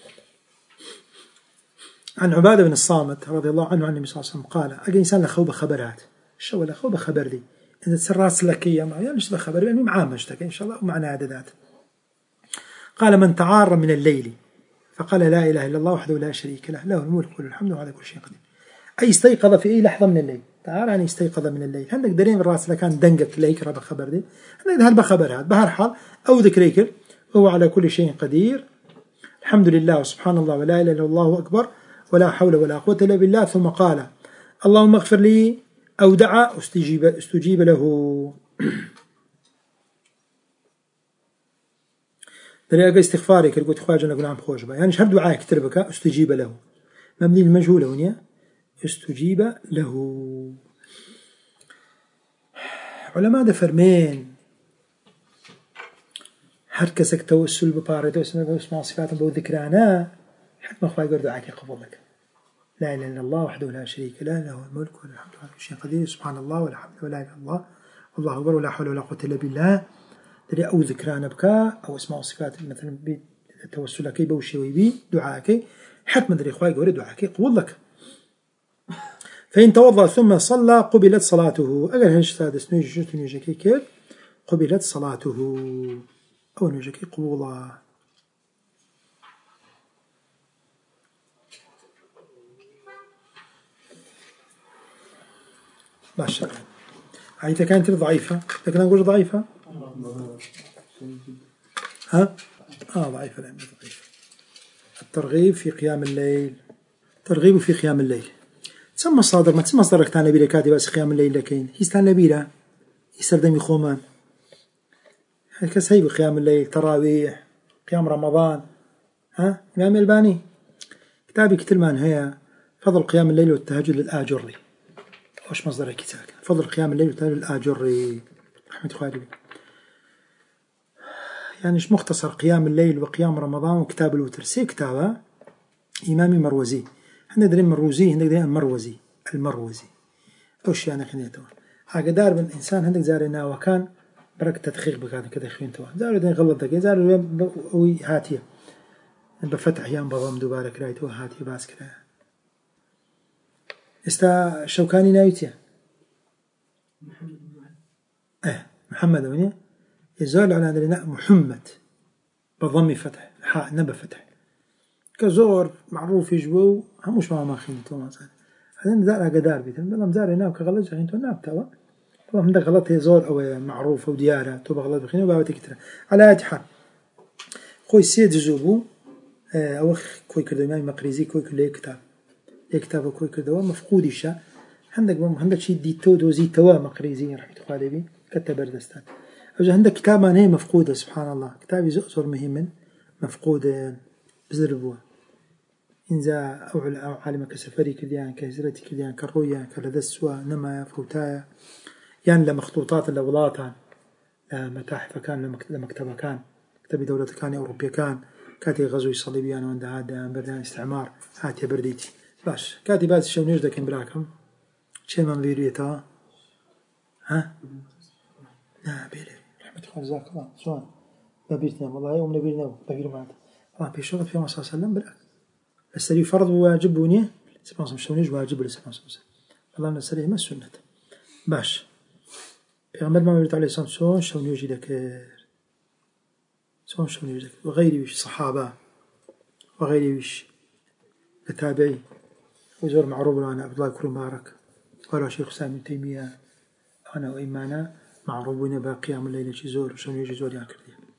عن عبادة بن الصامت رضي الله عنه عن النبي صلى الله عليه وسلم قال أجي إنسان لخوا بخبرات شو ولا خوا بخبر دي إذا تسرعت لك يا ما يعني مش بخبر يعني معامشتك إن شاء الله ومعنى عددات. قال من تعار من الليل فقال لا إله إلا الله وحده لا شريك له له الملك وله الحمد وعلى كل شيء قدير. أي استيقظ في أي لحظة من الليل تعار يعني استيقظ من الليل عندك درين الراس لكان دنقك ليك رب خبر دي عندك هذا بخبر هذا بهر حال أو ذكريك وهو على كل شيء قدير. الحمد لله وسبحان الله ولا إله إلا الله أكبر ولا حول ولا قوة إلا بالله. ثم قال اللهم اغفر لي أو دعا استجيب, استجيب له. طريقة استغفاري كي قلت خواجه نقول عم خوش يعني شهر دعاء كتربك استجيب له مبني المجهول هنا استجيب له. علماء ده فرمين هر كسك توسل ببارده اسمع صفات بو ذكرانا حتى ما خواجه يقول دعاك يقبل لك لا إله إلا الله وحده لا شريك له له الملك وله الحمد على كل شيء قدير سبحان الله والحمد ولا إله إلا الله والله أكبر ولا حول ولا قوة إلا بالله. دري أو ذكران بكاء أو اسماء وصفات مثلا بتوسلك بوشي ويبي دعاك حتى ما دري خواي قولي دعاك قبول لك. فإن توضأ ثم صلى قبلت صلاته أجل هنش سادس نيجي جت نيجي كيف قبلت صلاته أو نيجي كي قبولا. ماشاء الله عيتها كانت ضعيفة لكن نقول ضعيفة ها آه ضعيفة لا ضعيفة. الترغيب في قيام الليل ترغيب في قيام الليل تسمى الصادر ما تسمى صدرك تاع نبيله كاتي بس قيام الليل لكن يستان نبيله يسردم يخومان كسيب قيام الليل تراويح قيام رمضان ها إمام الباني كتابي كتلمان هي فضل قيام الليل والتهجد للآجري وش مصدر الكتاب فضل قيام الليل والتهجد للآجري رحمة خالي يعني مش مختصر قيام الليل وقيام رمضان وكتاب الوتر سي كتابه إمامي مروزي عندنا درين مروزي عندك درين مروزي المروزي أوش يعني خنيته حاجة دار من إنسان عندك زارنا وكان برك تدخيق بكذا كذا خينته زاروا دين غلط ذكي زاروا وي هاتيه بفتح يام بضم دوباره كرايته هاتيه باس كرا استا شوكاني نايتيه اه محمد وني يزال على هذا محمد بضم فتح حاء نبى فتح كزور معروف يجبو هموش ما ما خينته مثلا هذين زار قدار بيتن بلا مزار هنا وكغلط خينته ناب توا طبعا ده غلط هي زور او معروف او دياره تو بغلط بخينه وبابا تكتره على اي حال خوي سيد زوبو او كوي كده ماي مقريزي كوي كله كتاب كتاب كوي كده مفقود الشا عندك عندك شيء دي تو دوزي توا مقريزي راح تخالي بي كتب بردستان او عندك كتاب ما هي مفقوده سبحان الله كتابي زور مهم مفقود بزربوه إنزا أو أو عالم كسفري كديان كهزرتي كديان كرويا كردسوا نما فوتايا يعني لمخطوطات الأولاد لمتاحف كان لمكتبة كان كتب دولة كان أوروبيا كان كاتي غزو صليبيان وعند هذا بردان استعمار هاتي برديتي باش كاتي باز شو نجد كم براكم شيء من فيريتا ها لا بيري رحمة الله جزاك الله شلون ببيرتنا والله يوم نبيرنا ببير معنا الله بيشوف في مصر سلم براك السري فرض وواجب ونيه سبحان الله شلون يجوا واجب لسبحان الله الله نسري ما السنة باش پیغمبر ما بيرت عليه الصلاة والسلام شلون يجي ذكر شلون شلون يجي ذكر وغيري وش صحابة وغيري وش التابعي وزور معروف أنا عبد الله كريم مبارك قالوا شيخ سامي ابن تيمية أنا وإيمانا معروفين بقيام الليل شي زور وشلون يجي زور ياكل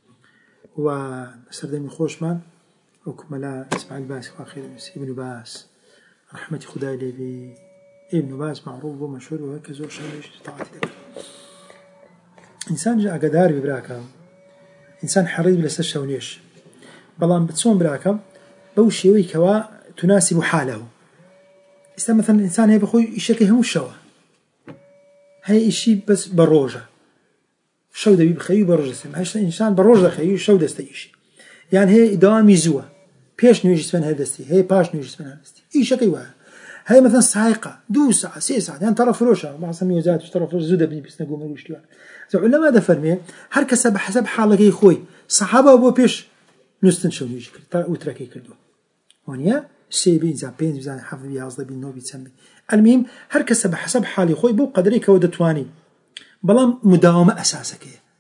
وسردمي خوشمان وكملا اسماعيل باس واخير ابن باس رحمة خداي لي ابن باس معروف ومشهور وهيك زور شلون يجي طاعتي ذكر إنسان جاء قدار ببراكم إنسان حريص بلا سشونيش بلان بتصوم براكم بوشي ويكوا تناسب حاله إذا مثلا الإنسان هي بخوي يشكي هم الشوا هاي إشي بس بروجة شو دبي بخيي بروج دستي هاش إنسان بروج دخيي شو دستيش يعني هي دوام يزوه بيش نيجي سفن هالدستي هي باش نيجي سفن هالدستي إيش شيء واحد هاي مثلا سايقة دو ساعة سي ساعة يعني ترى فروشة بعض سميوزات ترى فروش زودة بني بس نقوم نقولش ليه زو علماء ده فرمي هر كسب حسب حالك يا خوي صحابة أبو بيش نستن شو نيجي كده وتركي كده هونيا شيء بين زين بين زين حفظ بيازض بين نوبي تسمي المهم هر كسب حسب حالي خوي بو قدري كودتواني بلا مداومة أساسك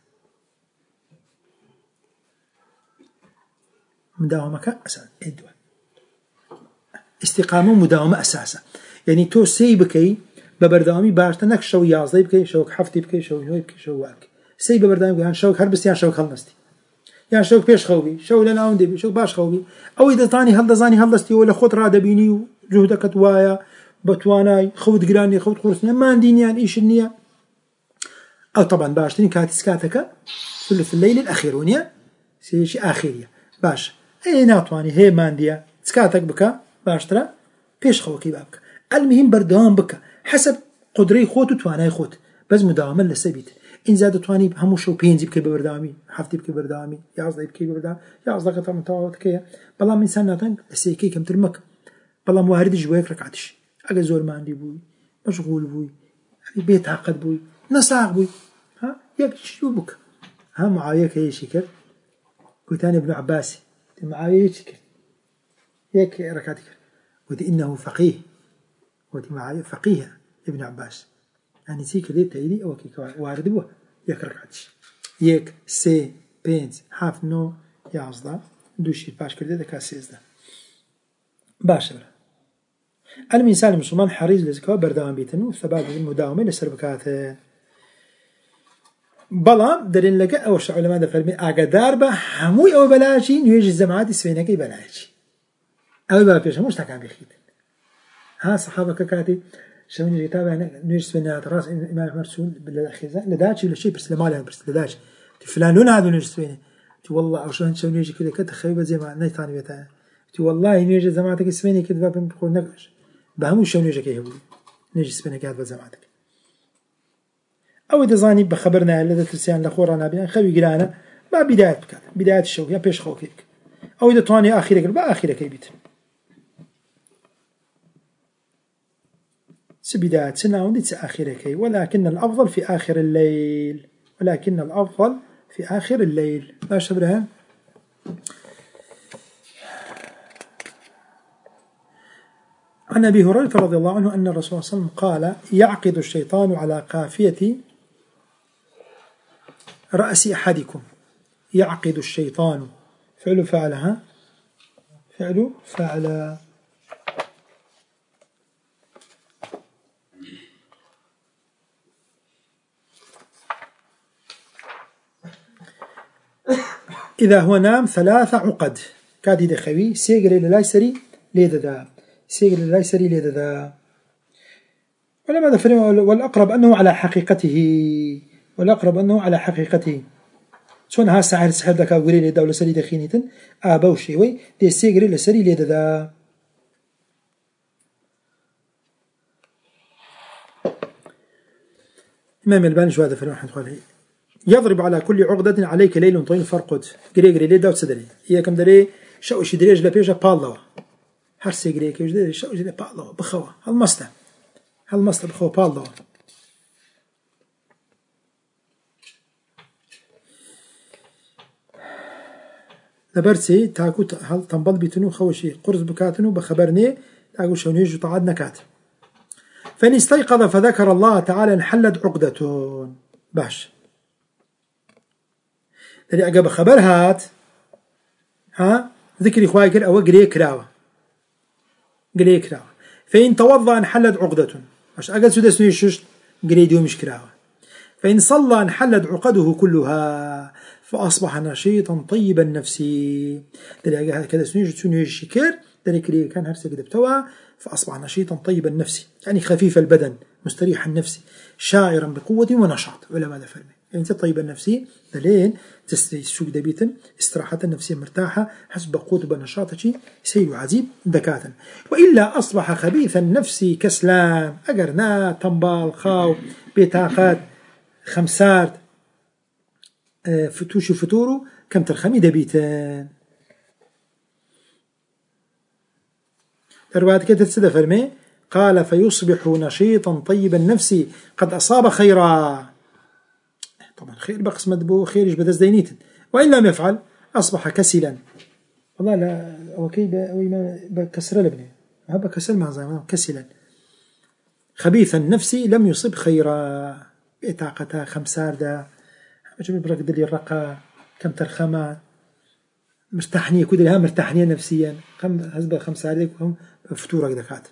مداومة أساس إدوى استقامة مداومة أساسا يعني تو سي بكي ببردامي باشتنك شو يازضي بكي شوك حفتي بكي شو نوي بكي شو واك سي ببردامي يعني شوك هربس يعني شوك خلصتي يعني شوك بيش خوبي شو لنا عندي شوك باش خوبي أو إذا تاني هل دزاني هل دستي ولا خود راد بيني وجهدك توايا بتواناي خود جراني خود قرصني ما عندي يعني إيش النية أو طبعا باشتني كاتسكاتك في الليل الأخير ونيا سي شيء آخرية باش أي ناتواني هي ماندية سكاتك بك باشترا بيش خوكي بابك المهم بردوام بك حسب قدري خوت وتواناي خوت بس مداومة للسبيت إن زاد تواني همو شو بينزي بكي ببردامي حفتي بكي ببردامي يعزلي بكي ببردامي يعزلك طبعا طاوت كيا بلا من سنة تانك لسيكي كم ترمك بلا موارد جواك ركعتش أجا زور ما عندي بوي مشغول بوي بيت عقد بوي نساق بوي ها يك شو بك ها معاوية كي شكر كتاني ابن عباسي معاوية شكر هيك ركعتك ودي إنه فقيه ودي معايا فقيه ابن عباس يعني سيك ليه تايلي أو كي وارد بوه يك ركعتش يك سي بينز حاف نو يعصدا دوشي باش كردي دكا سيزدا باشر المثال المسلمان حريص لزكوا بردوام بيتنو ثبات المداومة لسربكات بلا دلين لك أو شعور لما دفرمي أقدار به هموي أو بلاشي نيجي الزمعات سوينكي بلاشي أو بلا بيش مش تكان بخيت ها صحابة كاتي شو نيجي تابع نيجي سوينات راس إمام مرسول بالخزان لداش ولا شيء بس لمالي بس لداش فلان لون هذا نيجي سوينه تي والله أو شو شو نيجي كذا كده خيبة زي ما ناي ثاني بتاعه تي والله نيجي زمعتك سويني كده بابن بقول نقش بهمو شو نيجي كيه نيجي سوينه كده بزمعتك أو إذا زاني بخبرنا لدى ترسيان لخورانا بيان خوي قلانا ما بداية بكات بداية الشوك يا بيش خوكيك أو إذا تواني آخرك با آخرك يبيت سبداية سنة وديت آخرك ولكن الأفضل في آخر الليل ولكن الأفضل في آخر الليل ما شبرها عن أبي هريرة رضي الله عنه أن الرسول صلى الله عليه وسلم قال يعقد الشيطان على قافية رأس أحدكم يعقد الشيطان فعل فعلها فعل فعل إذا هو نام ثلاث عقد كادي دخوي سيجري للايسري ليددا سيجري للايسري ليددا ولما ذا فريم والأقرب أنه على حقيقته والأقرب أنه على حقيقته شون ها سعر سحر دكا قولي لي دولة سري دخينيتن آباو شيوي دي سيجري لسري ليددا إمام الباني شو هذا فريم رحمة الله يضرب على كل عقدة عليك ليل طويل فرقد قري قري لي داوت سدري هي كم دري شو شي دريج لا بيجا بالله هر سي قري كيج دري شو جي بالله بخوا هالمستا هالمستا بخوا بالله لبرسي تاكو هل تنبض بيتنو خوشي قرص بكاتنو بخبرني تاكو شو نيجي طعاد نكات فإن استيقظ فذكر الله تعالى انحلت عقدة باش اللي عقب خبر هات ها ذكري خوايكر أو قريه كراوة قريه كراوة فإن توضأ انحلت عقدة مش أقل سدس نيشش قريه ديو مش كراوة فإن صلى انحلت عقده كلها فأصبح نشيطا طيب النفس اللي عقب كذا سنيش سنيش شكر اللي كريه كان هرسة قد بتوى فأصبح نشيطا طيب النفس يعني خفيف البدن مستريح النفس شاعرا بقوة ونشاط علماء ذا فرمي يعني طيب النفسي دلين تسوق دبيتا استراحة النفسية مرتاحة حسب قوة بنشاطك سير عزيب دكاتا وإلا أصبح خبيث النفس كسلان أقرنا تنبال خاو بيتاقات خمسات فتوش فتورو كم ترخمي دبيتان رواية كتر سيدة فرمي قال فيصبح نشيطا طيب النفس قد أصاب خيرا. طبعا خير بقسم دبو خير يجبد زينيت، وإن لم يفعل أصبح كسلا. والله لا وكي بكسر لبني ما بكسر ما زي كسلا خبيث النفس لم يصب خيرا. بطاقتها خمسار دا أجيب برك دلي الرقة كم ترخمات مرتاحنية كده لها مرتاحنية نفسيا خم هزب خمسار ديك وهم فتورك دكات.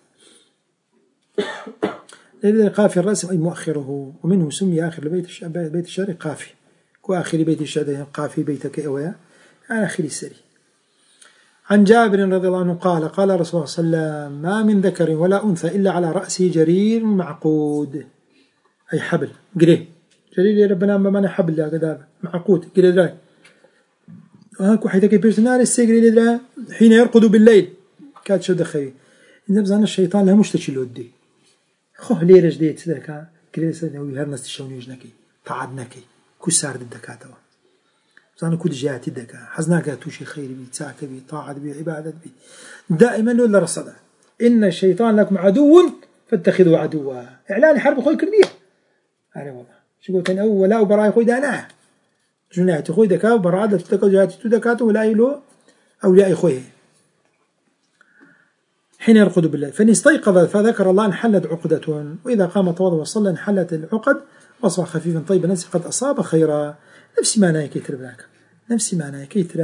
الذي قافي الرأس أي مؤخره، ومنه سمي آخر بيت الشعر بيت الشعر قافي، وآخر بيت الشعر قافي بيتك أويا على آخر السري. عن جابر رضي الله عنه قال قال رسول الله صلى الله عليه وسلم ما من ذكر ولا أنثى إلا على رأسه جرير معقود، أي حبل قريه جرير يا ربنا بمعنى حبل لا قدام معقود قريه دراي. وهاكو حيث بيرسونال السجري لدرا حين يرقد بالليل كاد شو دخي إن بزان الشيطان لا مشتشل ودي خوه ليه رجديت ذاك كريس نوي هرنس تشوني جنكي تعدنكي كسر الدكاتة بزان كود جاتي دكا حزناك توشي خير بي تساك بي طاعة بي عبادة بي دائما ولا رصدا إن الشيطان لكم عدو فاتخذوا عدوا. إعلان حرب خوي كبير هذا والله شو قلت أنا أول أو براي خوي دانا جناح تخوي دكا برادة تدكا جاتي تدكاتو ولا يلو أولياء خويه حين يرقد بالله فإن استيقظ فذكر الله انحلت عقدة، وإذا قام توضأ وصلى انحلت العقد وأصبح خفيفا طيب نفسي قد أصاب خيرا. نفسي ما ناي كيتر بلاك نفسي ما ناي كيتر.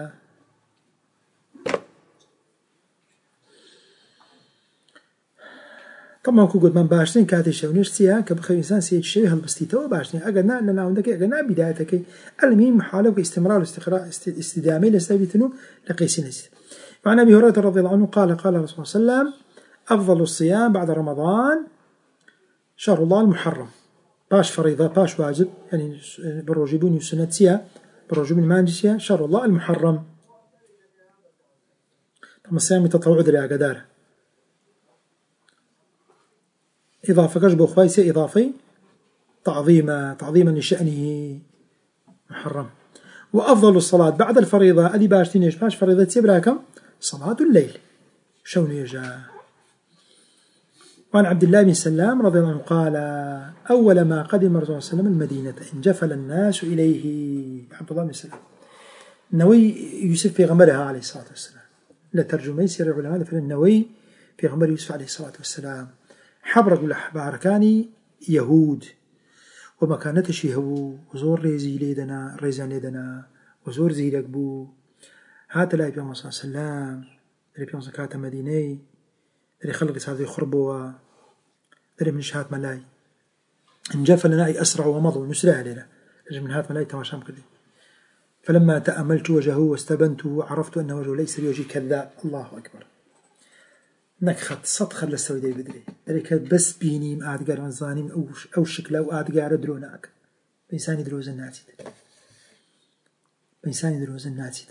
طبعا كو قد من باشتين كاتي شونيش سيا كبخي إنسان سيد شيء هالبستيتو باشتين أجنا لنا عندك أجنا بدايتك المهم محاولة استمرار واستقراء استدامة لسبيتنو لقيسين هسه. وعن أبي هريرة رضي الله عنه قال قال رسول الله صلى الله عليه وسلم أفضل الصيام بعد رمضان شهر الله المحرم. باش فريضة باش واجب يعني بالرجبون سنة سيا بالرجبون مانجسيا شهر الله المحرم. طبعا الصيام يتطوع دري قداره إضافة كشبه خوايسة إضافي تعظيما تعظيما لشأنه محرم. وأفضل الصلاة بعد الفريضة أدي باشتين إيش باش فريضة سيبراكم صلاة الليل شون يجا. وعن عبد الله بن سلام رضي الله عنه قال أول ما قدم رسول الله صلى الله عليه وسلم المدينة انجفل الناس إليه. عبد الله بن سلام النووي يوسف في غمرها عليه الصلاة والسلام لا ترجمة يسير العلماء في النووي في غمر يوسف عليه الصلاة والسلام حبرق الأحبار كان يهود ومكانتش هو وزور ريزي ليدنا ريزان ليدنا وزور زيلك بو هات لا يبيع صلى الله عليه وسلم اللي بيوم زكاة مدينة اللي خلق هذه خربوا اللي من شهات ملاي انجفلنا أي أسرع ومضوا نسرع لنا من هات ملاي تماشام كذي. فلما تأملت وجهه واستبنت عرفت أن وجهه ليس بوجه كذاب. الله أكبر نكخت صدخ للسوي دي بدري ذلك بس بيني مقعد قال منزاني أو أو شكله وقعد قاعد دروناك بإنسان دروز الناتي بإنسان دروز الناتي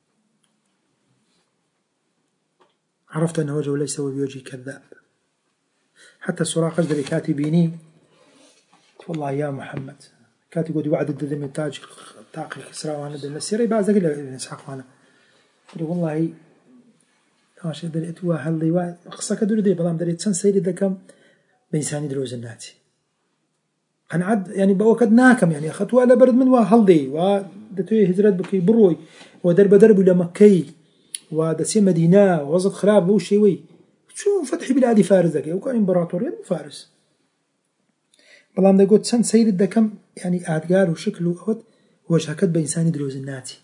عرفت أن وجهه ليس بوجه كذاب. حتى سراقة ذلك كاتبيني والله يا محمد كاتب يقول وعد الدم التاج تاقي كسرى وانا دم السيرة بعد ذلك ابن إسحاق وانا والله ماشي دريت وهاللي وا قصة كدور دي بلام دريت سن سيد دكم بإنسان دروز الناتي أنا عد يعني بوقت ناكم يعني أخذت ولا برد من وهالدي ودتوي هجرت بكي بروي ودرب درب لمكي ودسي مدينة ووسط خراب وشيوي شو فتح بلاد فارس ذكي وكان إمبراطورية فارس بلام ده قلت سن سيد دكم يعني أدقار وشكله أخذ وجه كد بإنسان دروز الناتي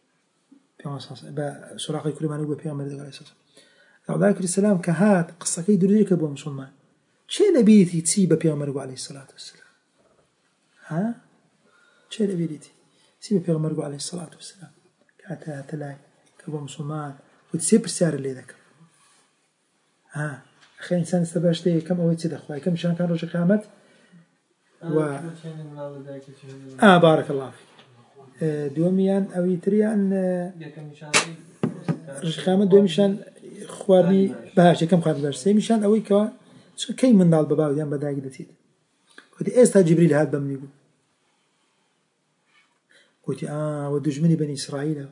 بسراقة كل ما نقول بيعمل ذلك عليه الصلاة والسلام. السلام كهات قصة كي دريك أبو مسلمان شيء نبيتي تسيب بيعمل عليه الصلاة والسلام ها شيء نبيتي تسيب بيعمل عليه الصلاة والسلام كاتها تلاقي كأبو مسلمان وتسيب السعر اللي ذكر ها أخي إنسان استباشته كم أويت سيد أخوي كم شان كان رجل قيامت و آه بارك الله فيك دوميان أو يتريان رجخامة دوميشان خوارني بهاش كم خوارني بهاش سيميشان أوي كوا شو كي من دال بباو ديان بدايق دتيد ودي إيستا جبريل هاد بمني يقول قلت آه ودجمني بني إسرائيل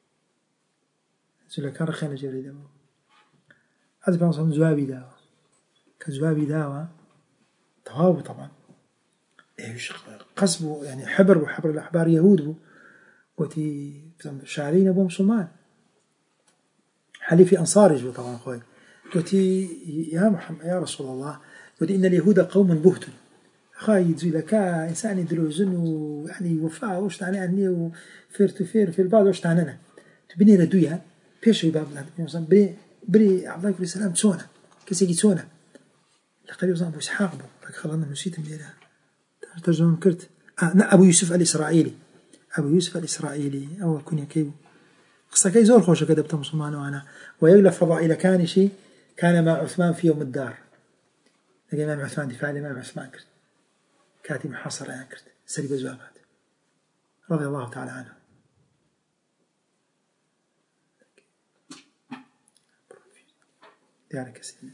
زول كان رخينا جري دوا هذا بيان صام جوابي دوا كجوابي دوا تواب طبعا إيش قصبه يعني حبر وحبر الأحبار يهود قلت شاعرين أبو مسلمان حليفي أنصاري طبعا خوي قلت يا محمد يا رسول الله قلت إن اليهود قوم بهت خاي تزيد لك إنسان يدلوزن ويعني وفاء وش تعني عني وفير تفير في البعض وش تعنينا تبني ردويا بيش باب مثلا بري بري عبد الله عليه السلام تسونا كسيجي تسونا لقد يوصل أبو إسحاق بو خلنا نسيت مديرها ترجمة كرت آه أبو يوسف الإسرائيلي أبو يوسف الإسرائيلي أو كوني كيو قصة كي زور خوشة كدبت مسلمان وأنا ويغلب فضائل كان شيء كان مع عثمان في يوم الدار لقى الإمام عثمان دفاع الإمام عثمان كرت كاتي محاصرة يعني كرت سري بزوابات رضي الله تعالى عنه ديارك كسين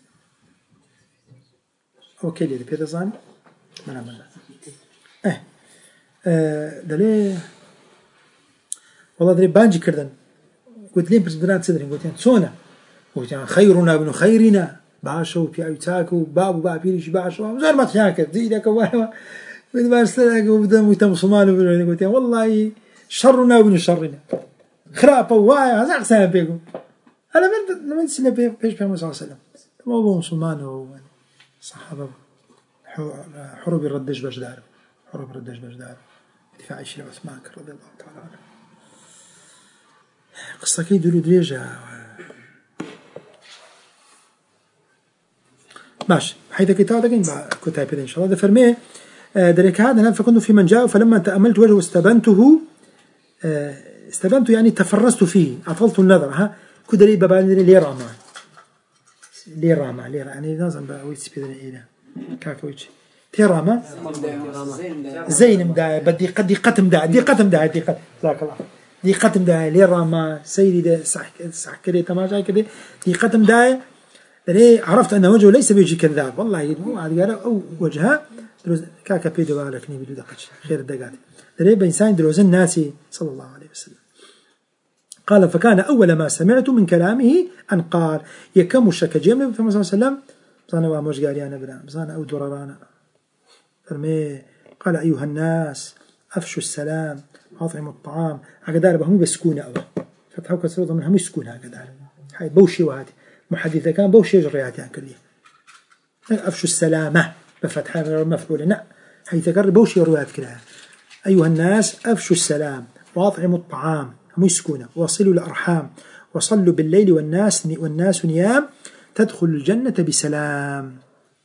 أوكي لي بيدا زاني ما نعمل إيه أه دلي والله دلي بانجي كردن قلت لين برسبران صدرين قلت يعني سونا قلت يعني خيرنا ابن خيرنا بعشوا في عيتاكو بابو بابيرش بعشوا زار ما تشاكر زي ذاك واحد بدي برسلك وبدأ متم صومال قلت يعني والله شرنا ابن شرنا خرابة واي هذا أحسن بيكم أنا من لما نسينا بيش بيش صلى الله عليه وسلم ما هو مسلمان وصحابة حروب الردش بجدار حروب الردش بجدار دفاع عيش عثمان رضي الله تعالى عنه قصة كي دولو دريجة ماشي حيث كتاب دقين كتاب إن شاء الله ده فرميه دريك هذا فكنت في من جاء فلما تأملت وجهه واستبنته استبنته يعني تفرست فيه أطلت النظر ها كدري ببالي لي راما لي راما لي يعني لازم بويتس بيدنا إيه كاكويتش تي راما زين مدا بدي قد قتم دا دي قتم دا دي قتم ذاك الله دي قتم دا لي راما سيدي ده صح صح كده تماشى كده دي قتم دا دري عرفت أن وجهه ليس بيجي كذاب والله مو عاد قال أو وجهها كاكا بيدو بالكني بدو دقش خير الدقات دري بإنسان دروزن ناسي صلى الله عليه وسلم قال فكان أول ما سمعت من كلامه أن قال يكم الشك جيم في صلى الله عليه وسلم بصانا واموش قاريانا بلا بصانا أو درارانا فرمي قال أيها الناس أفشوا السلام أطعموا الطعام هكذا بهم بسكون أول فتحوا كسروا من هم يسكون هكذا هاي بوشي وهذه محدثة كان بوشي جريات يعني كلية أفشوا السلامة بفتح مفعول لا هي تقرر بوشي روايات كلها أيها الناس أفشوا السلام وأطعموا الطعام هم يسكون وصلوا الأرحام وصلوا بالليل والناس والناس نيام تدخل الجنة بسلام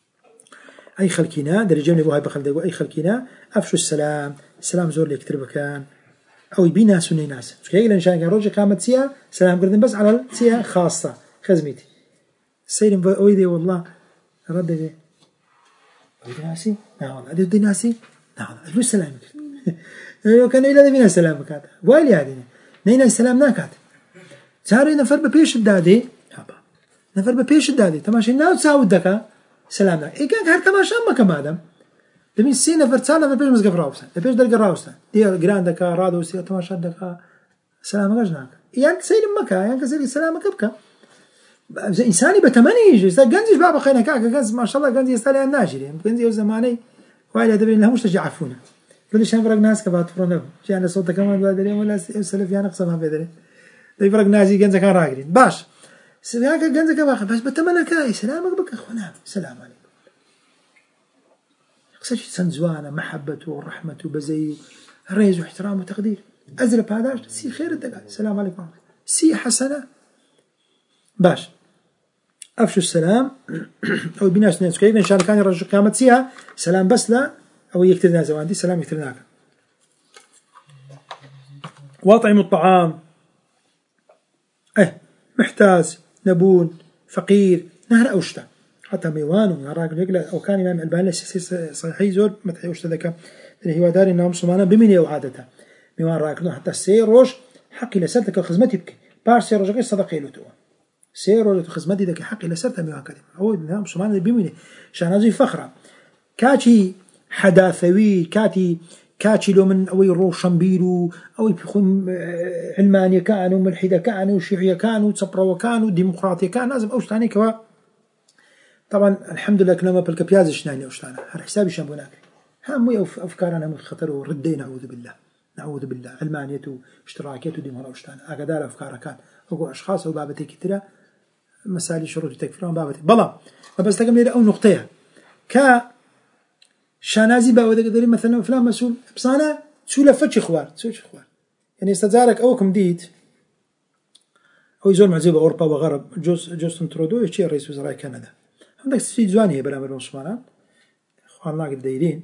أي خلقنا درجة من بوهاي بخل دقوا أي خلقنا أفشوا السلام السلام زور اللي يكتر بكان أو يبي ناس وني ناس مش كي لأن شان كان رجع قامت سيا سلام قردن بس على سيا خاصة خزمتي السيد أويدي والله رد ذي أويدي ناسي نعم والله أويدي ناسي نعم والله أجل السلام لو كان إلى ذي بنا السلام كات ويلي هذه نينا السلام ناكات صار نفر ببيش الدادي هبا نفر ببيش الدادي تماشي ناو تساوي دكا سلام إيه كان هر تماشي أما كمادم لمن سي نفر تسال نفر بيش مسقف راوسا بيش دلقا راوسا دي جراند دكا رادو سي تماشي دكا سلام غجناك يعني سيد مكا يعني كسر السلام كبكا إنساني بتمني يجي جنزي بابا خينا كاكا جنز ما شاء الله جنزي يستالي الناجري جنزي يوزماني وعلى دبرين لهم مش تجعفونا كل شيء فرق ناس كبات فرنا يعني صوتك كمان بادري ولا سلف يعني قصة ما بادري ده فرق نازي جنزة كان راقدين باش سبياك جنزة كباخ بس بتمنى كاي سلامك بك أخونا سلام عليكم قصة سنزوانا محبته ورحمته بزي ريز واحترام وتقدير أزرب هذا سي خير الدقاء السلام عليكم سي حسنة باش أفشوا السلام أو بناس ناس كيف إن شاء الله كان يرجع قامت سيها سلام بس لا أو يكترنا زواندي سلام يكترناك واطعموا الطعام إيه محتاج نبون فقير نهر أوشتا حتى ميوان ويراك يقلا أو كان إمام الباني صحيح زور متى أوشتا ذاك اللي هو دار إنهم صمانا بمن وعادته ميوان راكنه حتى السير روش حقي لسلتك الخزمة يبكي بار سير رجع صدقي له تو سير ولا خزمتي ذاك حقي لسلتها ميوان كذا هو إنهم صمانا بمن شان هذه فخرة كاتي حداثوي كاتي كاتشلو من أو روشنبيرو أو يكون علمانية كانوا ملحدة كانوا شيعية كانوا تصبروا كانوا ديمقراطية كانوا لازم أوش تاني كوا طبعا الحمد لله كنا ما بالكبياز شناني أوش تانا هر حسابي شنبوناك هم يوف أفكارنا من خطر وردي نعوذ بالله نعوذ بالله علمانية واشتراكية وديمقراطية أوش تانا أقدار أفكار كان أو أشخاص أو بابتي كتيرة مسائل شروط التكفير بابتي بلا بس تكمل لي أو نقطة ك شانازي بقى وده قدري مثلا فلان مسؤول بصانا سولة فتش خوار تسويش خوار يعني استدارك أوكم ديت هو يزور معزيب أوروبا وغرب جوز جوستن ترودو يشتري رئيس وزراء كندا عندك سيد زوانية برامج المسلمانات خوان ناقد دايرين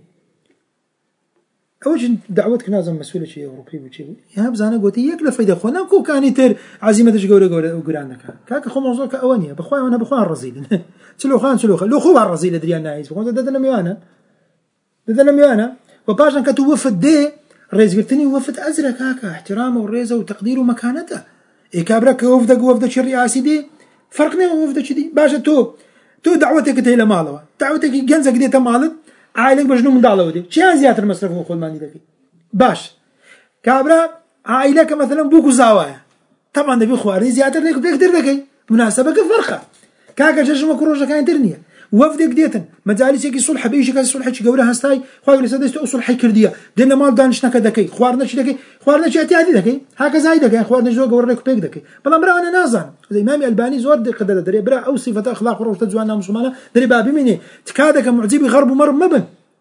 أوجه دعوتك نازم مسؤول شيء أوروبي وشيء يا بزانا قلت ياك لفيدة خونا كو كان يتر عزيمة تجورة جورة وجرانك كاك خو موضوع كأوانية بخوان وأنا بخوان الرزيل سلو خان سلو خان لو خو الرزيل دريان نايس بخوان ده ده ميوانا ده ده ميوانا وبعدين كتو وفد ده الرئيس قلتني وفد أزرق هكا احترامه والرئيسة وتقديره ومكانته إيه كابرك وفدك وفدك الرئاسي دي فرقنا وفدك دي باشا تو تو دعوتك تهلا مالوا دعوتك جنزك دي تمالت عائلك بجنو من دعوة دي شيء زيادة المصرف وخذ ماني ذكي باش كابرا عائلك مثلا بوكو زاوايا طبعا ده بيخواري زيادة لك بيقدر ذكي مناسبة كفرقة كاكا جرش مكروجة كان ترنية وفدك ديتن مجالس يجي صلح بيجي كذا صلح شيء جورها هستاي خوار لسه صلح كردية دينا مال دانشنا كذكي خوارنا شيء ذكي خوارنا شيء اعتيادي ذكي هكذا هيدا كان خوارنا جو جور لك بيك ذكي بلا مرة أنا نازن زي إمام الباني زور دي قدر دري برا أو صفة أخلاق وروح تزوانا مسلمانا دري بابي مني تكادك معجب غرب ومر مبن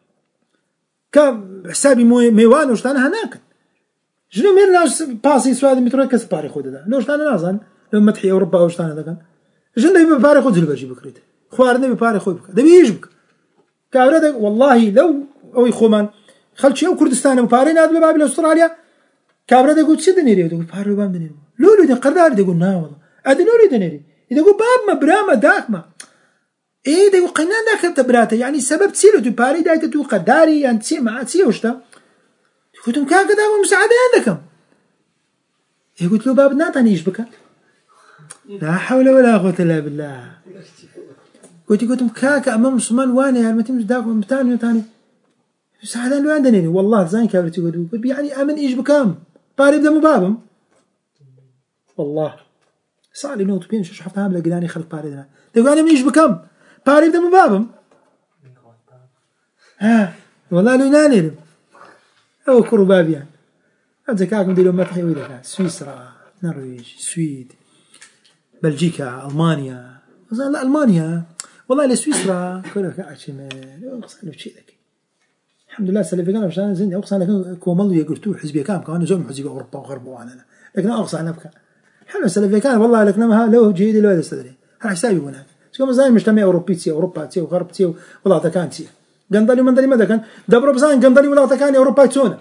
كحسابي ميوان وشتانا هناك شنو مير ناس باسي سواد متروك كسباري خود ده لو شتانا نازن لو مدحي أوروبا وشتانا ده كان شنو يبي باري خود اللي بجيب كريت خوارنا بباري خود بك ده بيجبك كابرة والله لو أو يخومان خلت شيء كردستان وبارين هذا بابل أستراليا كابرة ده يقول سيدني ريو يقول باري وبام دنيرو لولو ده قردار ده يقول نا والله أدنوري دنيري إذا يقول باب ما برامة داك ما إيه ده يقول قنان داك تبراته يعني سبب تسيلو تو باري ده تتو قداري يعني تسي مع تسي وشتا يقولون كاك ده مساعدة عندكم يقول له باب ناتني يشبكه لا حول ولا قوة إلا بالله قلت قلتم كاكا أمام مسلمان واني يعني ما تمش داك متاني وتاني سعدان لو عندني والله زين كابرتي يقولوا يعني أمن إيش بكام باري بدم بابم والله صار لي نوت بين شو شفت هاملا قلاني خلف باري ده تقول أنا من إيش بكام باري بدم بابم ها والله لو ناني أو كرو بابي يعني هذا كاكم ديلو متحي ويدا سويسرا نرويج سويد بلجيكا ألمانيا لا ألمانيا والله لسويسرا كلها كأشيمة أقصى له شيء ذكي الحمد لله سلفي كان مشان زين أقصى لكن كومالو يقولوا حزبي كام كانوا زوم حزبي أوروبا وغرب وأنا لكن أقصى أنا بكا حلو سلفي كان والله لكن ما له جيد لو هذا استدري هذا حسابي هنا شو زين مجتمع أوروبي تي أوروبا تي وغرب تي ولا تكان تي قندلي من دلي ماذا كان دبر بزان قندلي ولا تكان أوروبا تسونا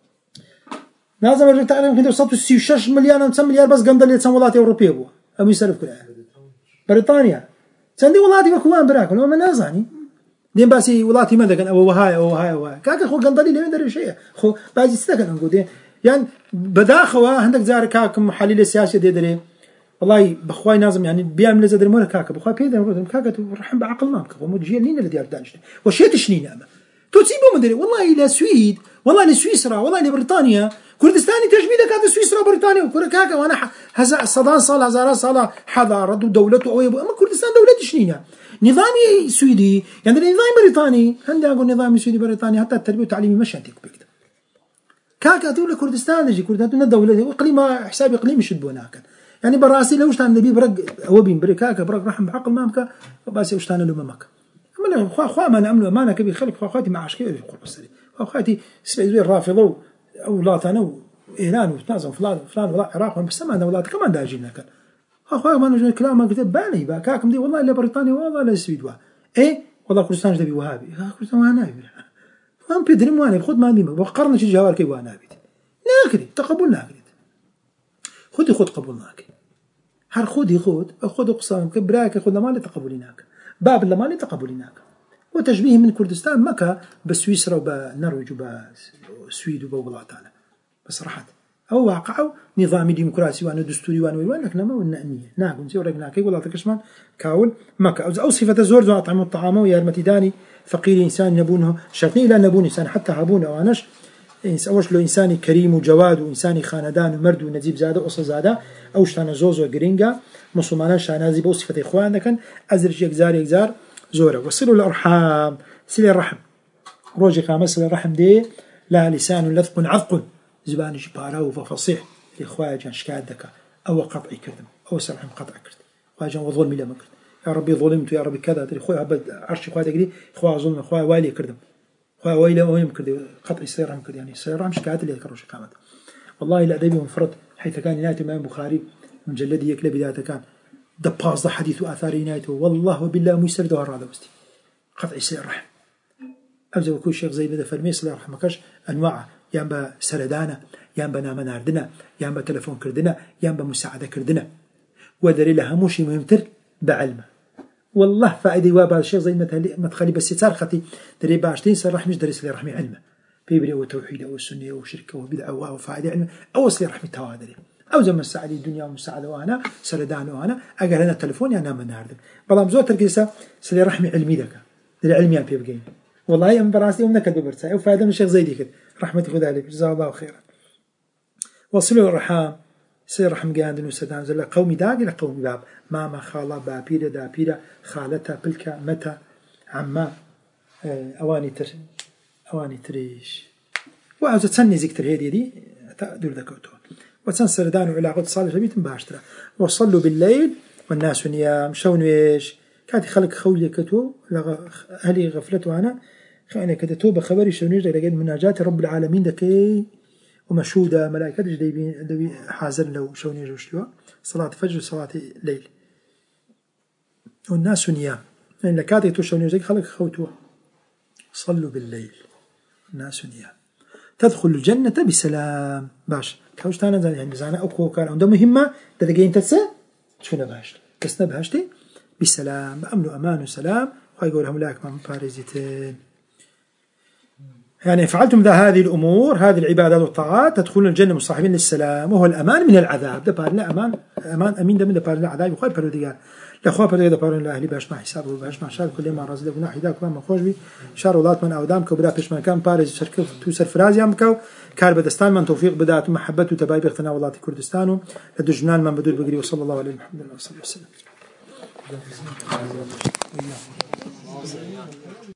لازم أرجع تعلم كده وصلت ستة مليار أو تسعة مليار بس قندلي تسوى ولاية أوروبية بوا أم يسلف كلها بريطانيا سندي ولاتي بكوان براكن وما نازاني دين باسي ولاتي ماذا كان أو هاي أو هاي أو هاي كاك خو قندلي لين دري شيء خو باجي استكن نقول يعني بداخوا عندك زار كاك محلل السياسي دي دري والله بخواي نازم يعني بيعمل زاد المول كاك بخواي بيدا نقول كاك رحم بعقلنا كاك مو لين اللي ديار دانش وشيء تشنينا أما تسيبوا مدري والله إلى السويد والله إلى سويسرا والله إلى بريطانيا كردستاني تجميدك هذا سويسرا وبريطانيا وكل كاكا وانا هذا صدان صالة هزارات صالة حضارة ودولته أو أما كردستان دولة شنينة نظامي سويدي يعني نظام بريطاني عندي أقول نظام سويدي بريطاني حتى التربية والتعليم مش عندك بكده كاكا دولة كردستان يجي كردستان دولة إقليم حساب إقليم يشدوناك يعني براسي لو اشتان نبي برق أوبين بريكاكا برق رحم بعقل مامك بس اشتان له مامك أما خوا خوا ما نعمله ما أنا كبير خلك خوا خواتي مع عشقي يقول بس خوا خواتي سبعين رافضوا أو لا تنو إيران وتنازل فلان فلان ولا العراق بس ما أنا ولا كمان داجينا كان أخوي ما نجوا كلام ما كتب بالي بقى كاكم دي والله إلا بريطانيا والله إلا السويد واه إيه والله كردستان جدبي وهابي كردستان وهابي ما بيدري مواني خد ما ديما وقرنا شيء جوار كي وهابي ناكري تقبل ناكري خدي خد قبول ناكري هر خدي خد خد قصام كبراك خد ما لتقبليناك باب اللي ما لتقبليناك وتشبيه من كردستان مكة بسويسرا وبنرويج وبسويد وبولاتانا بس راحت أو واقعوا نظام ديمقراطي وأنا دستوري وأنا وين لكن ما والنأنية ناقول زي ورجنا كي ولا تكشمان كاول مكة أو صفة الزور ذو أطعموا الطعام ويا المتداني فقير إنسان نبونه شرطني إلى نبون إنسان حتى هبون أو أناش أوش لو إنساني كريم وجواد وإنساني خاندان ومرد ونجيب زادة وأصل زادة أوش تانا زوزو جرينجا مسلمان شانازي بوصفة إخوان كان أزرج يجزار يجزار زورة. وصلوا الأرحام سل الرحم روجي خامس الرحم دي لا لسان لثق عذق زبان جبارة وفصيح الإخوان جان شكاد دكا أو قطعي كردم أو سرحم قطع كرد خواجان وظلمي لما كرد يا ربي ظلمت يا ربي كذا تري خويا عبد عرش خويا تقولي خويا ظلم خويا والي كردم خويا ويلي وهم كرد قطع سير كرد يعني سير شكايات اللي كروش قامت والله لا أدبي منفرد حيث كان ينايته الإمام البخاري مجلدي يكلب بداية كان دباز حديث وآثار ينايته والله وبالله ميسر دهر هذا وستي قطع سير رحم أبزي وكل شيخ زي بدأ فالميس الله يرحمه كاش أنواع ينبا سردانة ينبا نام ناردنا ينبا تلفون كردنا ينبا مساعدة كردنا ودري لها مش مهمتر بعلمه والله فائدة وابا الشيخ زي ما تخلي بس يتسار خطي دري باشتين سر رحمش درس لي رحمي علمه بيبري وتوحيد أو السنة أو شركة وبدعة أو فائدة علمه أو أصلي رحمي توادري أو زي ما السعدي الدنيا ومساعدة وأنا سردان وأنا أجر أنا التلفون يعني أنا من ناردن بلام زود تركيسة سلي رحمي علمي ذاك دري علمي أبي بجين والله يوم براسي يوم نكد ببرتاي وفائدة من الشيخ زي دي كده رحمة خذ عليك جزاه الله خيرا. وصلوا الرحام سير رحم جاندن وسدان زل قومي داق إلى قومي باب ماما خالة بابيرة دابيرة خالتها بلكة متى عما أواني تر أواني تريش وعاوزة تسني ذكر هذه دي تدور ذكوتها وتسن سردان وعلاقة صالح بيت مباشرة. وصلوا بالليل والناس نيام شون ويش كاتي خلق خولي كتو أهلي غفلته أنا خلنا كتو بخبري شونيش لقيت مناجات رب العالمين دكي ومشهودة ملائكة جديبين دوي حاضر لو شونيش وشلوا صلاة فجر وصلاة ليل والناس نيام لأن كاتي تو شونيش خلق خوتوه. صلوا بالليل الناس نيام تدخل الجنة بسلام باش كوشتانا يعني زانا أقوى كان عندهم مهمة تدقين تتسى شونا باش كسنا بهاشتي بسلام بأمن وأمان وسلام ويقول لهم لك من بارزتين يعني فعلتم ذا هذه الأمور هذه العبادات والطاعات تدخلون الجنة مصاحبين للسلام وهو الأمان من العذاب ده بارنا أمان أمان أمين ده من ده بارنا عذاب وخير برديار لأخوة برديار ده بارنا الأهلي باش ما حساب وباش ما شار كل ما رازده وناحي ذاك ما خوش بي شار ولات من أودام كبرى بيش ما كان بارز شركة توسر فراز يامكو كار بدستان من توفيق بدات محبة وتباي بيختنا ولات كردستان لدجنان من بدول بقري وصلى الله عليه محمد الله صلى الله عليه وسلم.